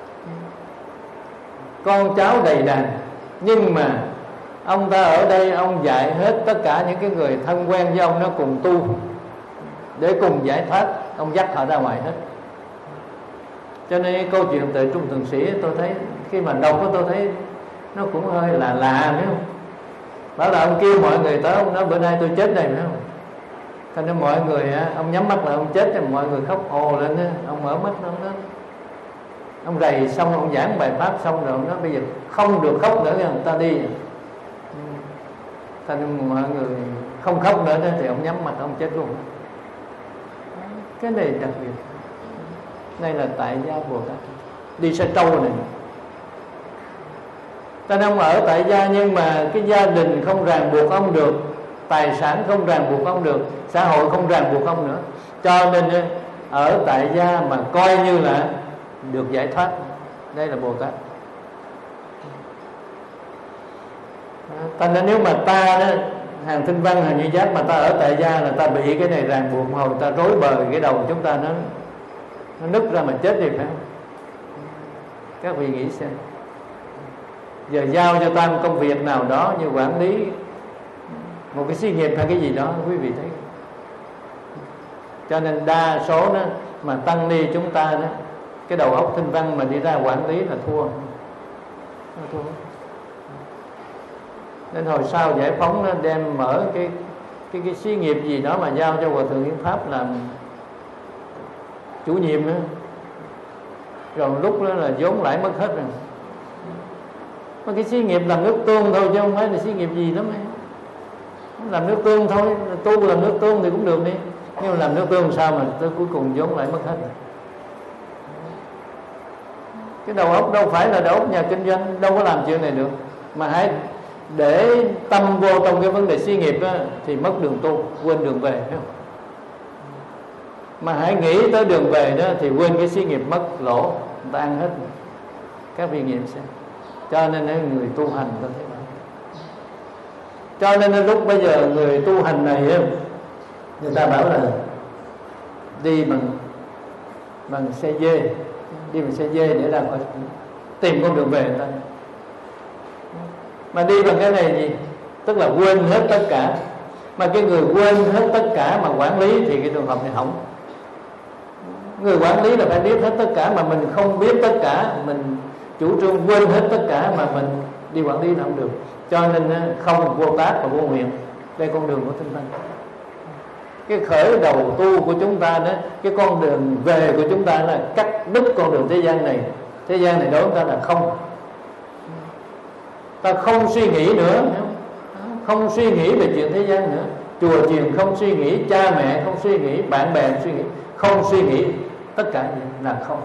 con cháu đầy đàn, nhưng mà ông ta ở đây ông dạy hết tất cả những cái người thân quen với ông nó cùng tu để cùng giải thoát, ông dắt họ ra ngoài hết. Cho nên cái câu chuyện Tuệ Trung Thượng Sĩ tôi thấy khi mà đọc tôi thấy nó cũng hơi là lạ, phải không? Bảo là ông kêu mọi người tới, ông nói bữa nay tôi chết đây, phải không? Thành ra mọi người ông nhắm mắt là ông chết, thì mọi người khóc ồ lên, ông mở mắt ông nói, ông rầy xong ông giảng bài pháp xong rồi ông nói bây giờ không được khóc nữa, người ta đi. Thành ra mọi người không khóc nữa thì ông nhắm mặt ông chết luôn. Cái này đặc biệt. Đây là tại gia Bồ Tát đi xe trâu này. Ta ông ở tại gia nhưng mà cái gia đình không ràng buộc ông được, tài sản không ràng buộc ông được, xã hội không ràng buộc ông nữa. Cho nên ở tại gia mà coi như là được giải thoát. Đây là Bồ Tát. Thành ra nếu mà ta đó, hàng Tinh Văn, hàng Như Giác mà ta ở tại gia là ta bị cái này ràng buộc, hồi ta rối bời cái đầu chúng ta nó nứt ra mà chết đi, phải không? Các vị nghĩ xem, giờ giao cho ta một công việc nào đó như quản lý một cái xí nghiệp hay cái gì đó, quý vị thấy. Cho nên đa số đó mà tăng ni chúng ta đó, cái đầu óc Tinh Văn mà đi ra quản lý là thua. Nên hồi sau giải phóng nó đem mở cái xí nghiệp gì đó mà giao cho Hòa Thượng Hiến Pháp làm chủ nhiệm nữa, rồi lúc đó là vốn lãi mất hết rồi. Mà cái xí nghiệp làm nước tương thôi chứ không phải là xí nghiệp gì lắm ấy. Làm nước tương thôi, tu làm nước tương thì cũng được đi, nhưng mà làm nước tương sao mà tới cuối cùng vốn lại mất hết rồi. Cái đầu óc đâu phải là đầu óc nhà kinh doanh, đâu có làm chuyện này được. Mà hãy để tâm vô trong cái vấn đề xí nghiệp đó, thì mất đường tu, quên đường về, phải không? Mà hãy nghĩ tới đường về đó thì quên cái xí nghiệp, mất lỗ, người ta ăn hết. Các vị nghiệm xem. Cho nên người tu hành ta thấy vậy. Cho nên lúc bây giờ người tu hành này người ta bảo là đi bằng xe dê, đi bằng xe dê để ra khỏi tìm con đường về người ta. Mà đi bằng cái này gì? Tức là quên hết tất cả. Mà cái người quên hết tất cả mà quản lý thì cái trường hợp này hỏng. Người quản lý là phải biết hết tất cả, mà mình không biết tất cả, mình chủ trương quên hết tất cả mà mình đi quản lý là không được. Cho nên không vô tác và vô nguyện. Đây con đường của Tinh Văn. Cái khởi đầu tu của chúng ta đó, cái con đường về của chúng ta là cắt đứt con đường thế gian này. Thế gian này đối với ta là không. Ta không suy nghĩ nữa, không suy nghĩ về chuyện thế gian nữa. Chùa chiền không suy nghĩ, cha mẹ không suy nghĩ, bạn bè không suy nghĩ, không suy nghĩ, tất cả là không.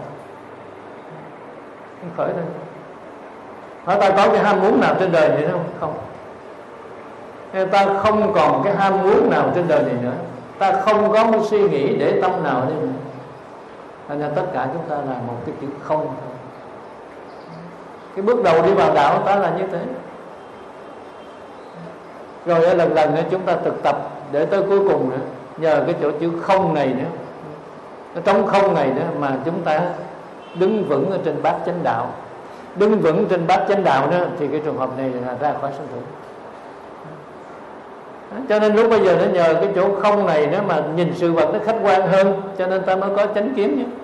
Không khởi thôi. Hỏi ta có cái ham muốn nào trên đời này không? Không. Ta không còn cái ham muốn nào trên đời này nữa. Ta không có một suy nghĩ để tâm nào nữa. Thành ra tất cả chúng ta là một cái chữ không thôi. Cái bước đầu đi vào đạo ta là như thế. Rồi lần lần nữa chúng ta thực tập để tới cuối cùng nữa, nhờ cái chỗ chữ không này nữa, cái trống không này nữa mà chúng ta đứng vững ở trên bát chánh đạo. Đứng vững trên bát chánh đạo đó thì cái trường hợp này là ra khỏi sanh tử. Cho nên lúc bây giờ nó nhờ cái chỗ không này đó mà nhìn sự vật nó khách quan hơn, cho nên ta mới có chánh kiến nhé.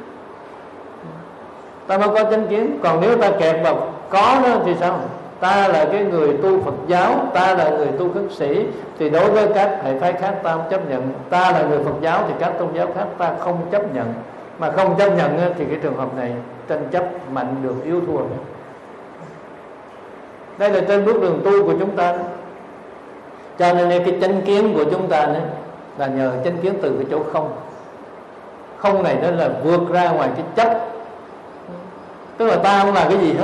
Ta mới có chánh kiến. Còn nếu ta kẹt vào có đó thì sao? Ta là cái người tu Phật giáo, ta là người tu khất sĩ, thì đối với các hệ phái khác ta không chấp nhận. Ta là người Phật giáo thì các tôn giáo khác ta không chấp nhận. Mà không chấp nhận thì cái trường hợp này tranh chấp mạnh được yếu thua. Đây là trên bước đường tu của chúng ta. Cho nên cái chánh kiến của chúng ta nữa là nhờ chánh kiến từ cái chỗ không. Không này đó là vượt ra ngoài cái chấp. Tức là ta không là cái gì hết,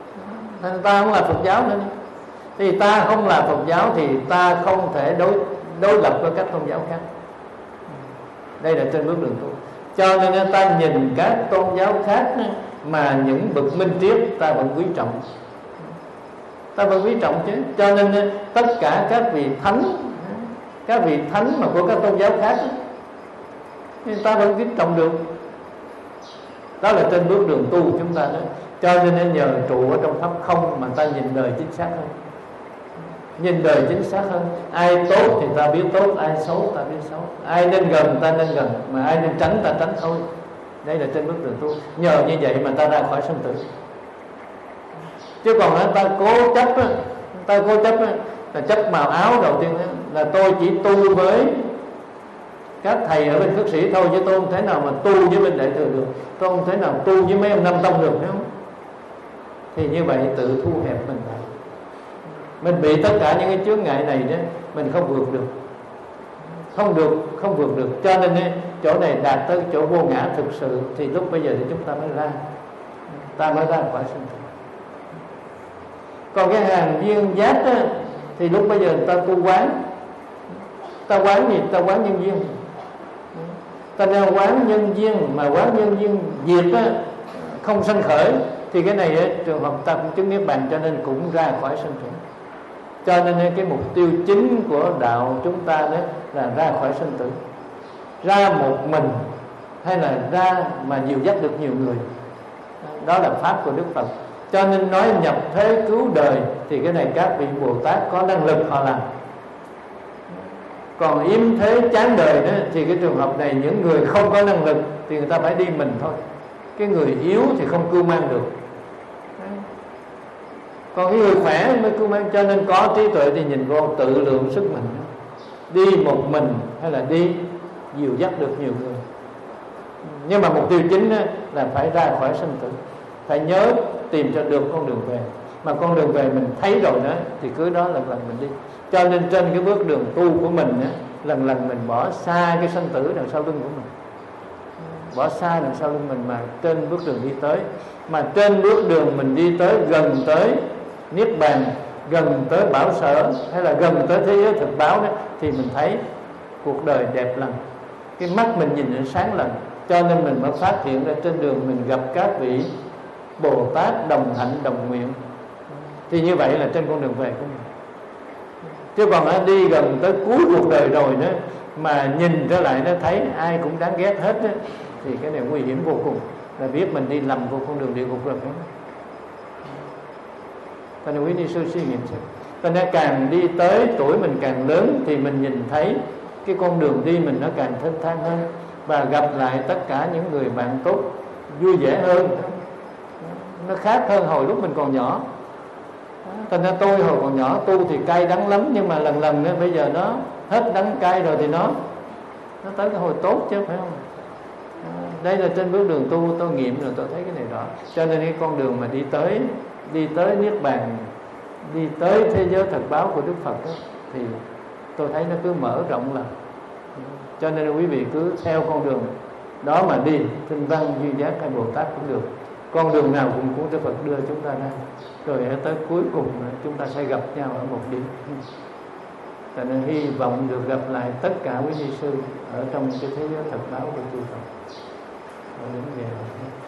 ta không là Phật giáo nữa. Thì ta không là Phật giáo thì ta không thể đối lập với các tôn giáo khác. Đây là trên bước đường tu. Cho nên ta nhìn các tôn giáo khác mà những bậc minh triết ta vẫn quý trọng. Ta vẫn quý trọng chứ. Cho nên tất cả các vị thánh mà của các tôn giáo khác thì ta vẫn quý trọng được. Đó là trên bước đường tu của chúng ta đó. Cho nên nhờ trụ ở trong pháp không mà ta nhìn đời chính xác hơn. Nhìn đời chính xác hơn. Ai tốt thì ta biết tốt, ai xấu ta biết xấu. Ai nên gần ta nên gần, mà ai nên tránh ta tránh thôi. Đây là trên bước đường tu. Nhờ như vậy mà ta ra khỏi sanh tử. Chứ còn ta cố chấp là chấp màu áo đầu tiên là tôi chỉ tu với các thầy ở bên khất sĩ thôi, chứ tôi không thể nào mà tu với bên đại thừa được. Tôi không thể nào tu với mấy ông Nam Tông được, phải không? Thì như vậy tự thu hẹp mình lại. Mình bị tất cả những cái chướng ngại này đó, mình không vượt được. Không vượt được. Cho nên chỗ này đạt tới chỗ vô ngã thực sự thì lúc bây giờ thì chúng ta mới ra. Ta mới ra khỏi sanh tử. Còn cái hàng duyên giác đó, thì lúc bây giờ ta tu quán. Ta quán gì? Ta quán nhân duyên. Ta đang quán nhân duyên, mà quán nhân duyên diệt á, không sanh khởi, thì cái này á, trường hợp ta cũng chứng niết bàn, cho nên cũng ra khỏi sanh tử. Cho nên cái mục tiêu chính của đạo chúng ta đó là ra khỏi sanh tử. Ra một mình hay là ra mà dìu dắt được nhiều người. Đó là pháp của Đức Phật. Cho nên nói nhập thế cứu đời thì cái này các vị Bồ Tát có năng lực họ làm. Còn yếm thế chán đời đó thì cái trường hợp này những người không có năng lực thì người ta phải đi mình thôi. Cái người yếu thì không cưu mang được. Còn cái người khỏe mới cưu mang. Cho nên có trí tuệ thì nhìn vô tự lượng sức mình, đi một mình hay là đi dìu dắt được nhiều người. Nhưng mà mục tiêu chính là phải ra khỏi sanh tử. Phải nhớ tìm cho được con đường về. Mà con đường về mình thấy rồi đó thì cứ đó lần lần mình đi. Cho nên trên cái bước đường tu của mình lần lần mình bỏ xa cái sanh tử đằng sau lưng của mình. Bỏ xa đằng sau lưng mình mà trên bước đường đi tới. Mà trên bước đường mình đi tới, gần tới niết bàn, gần tới bảo sở, hay là gần tới thế giới thực báo đó, thì mình thấy cuộc đời đẹp lần. Cái mắt mình nhìn nó sáng lần. Cho nên mình mới phát hiện ra trên đường mình gặp các vị Bồ Tát đồng hạnh đồng nguyện. Thì như vậy là trên con đường về của mình. Chứ còn đi gần tới cuối cuộc đời rồi đó mà nhìn trở lại nó thấy ai cũng đáng ghét hết đó, thì cái này nguy hiểm vô cùng. Là biết mình đi lầm vô con đường địa ngục rồi. Cho nên quý ni sư suy nghiệm xem. Cho nên càng đi tới tuổi mình càng lớn thì mình nhìn thấy cái con đường đi mình nó càng thênh thang hơn, và gặp lại tất cả những người bạn tốt vui vẻ hơn. Nó khác hơn hồi lúc mình còn nhỏ. Thành ra tôi hồi còn nhỏ tu thì cay đắng lắm, nhưng mà lần lần nữa bây giờ nó hết đắng cay rồi thì nó tới cái hồi tốt chứ, phải không? Đây là trên bước đường tu tôi nghiệm rồi, tôi thấy cái này rõ. Cho nên cái con đường mà đi tới niết bàn, đi tới thế giới thật báo của Đức Phật đó, thì tôi thấy nó cứ mở rộng lần. Cho nên quý vị cứ theo con đường đó mà đi, Tinh Văn, Duy Giác hay Bồ Tát cũng được. Con đường nào cũng Đức Phật đưa chúng ta ra. Rồi tới cuối cùng chúng ta sẽ gặp nhau ở một điểm. Cho nên hy vọng được gặp lại tất cả quý ni sư ở trong cái thế giới thật báo của chư Phật. đứng về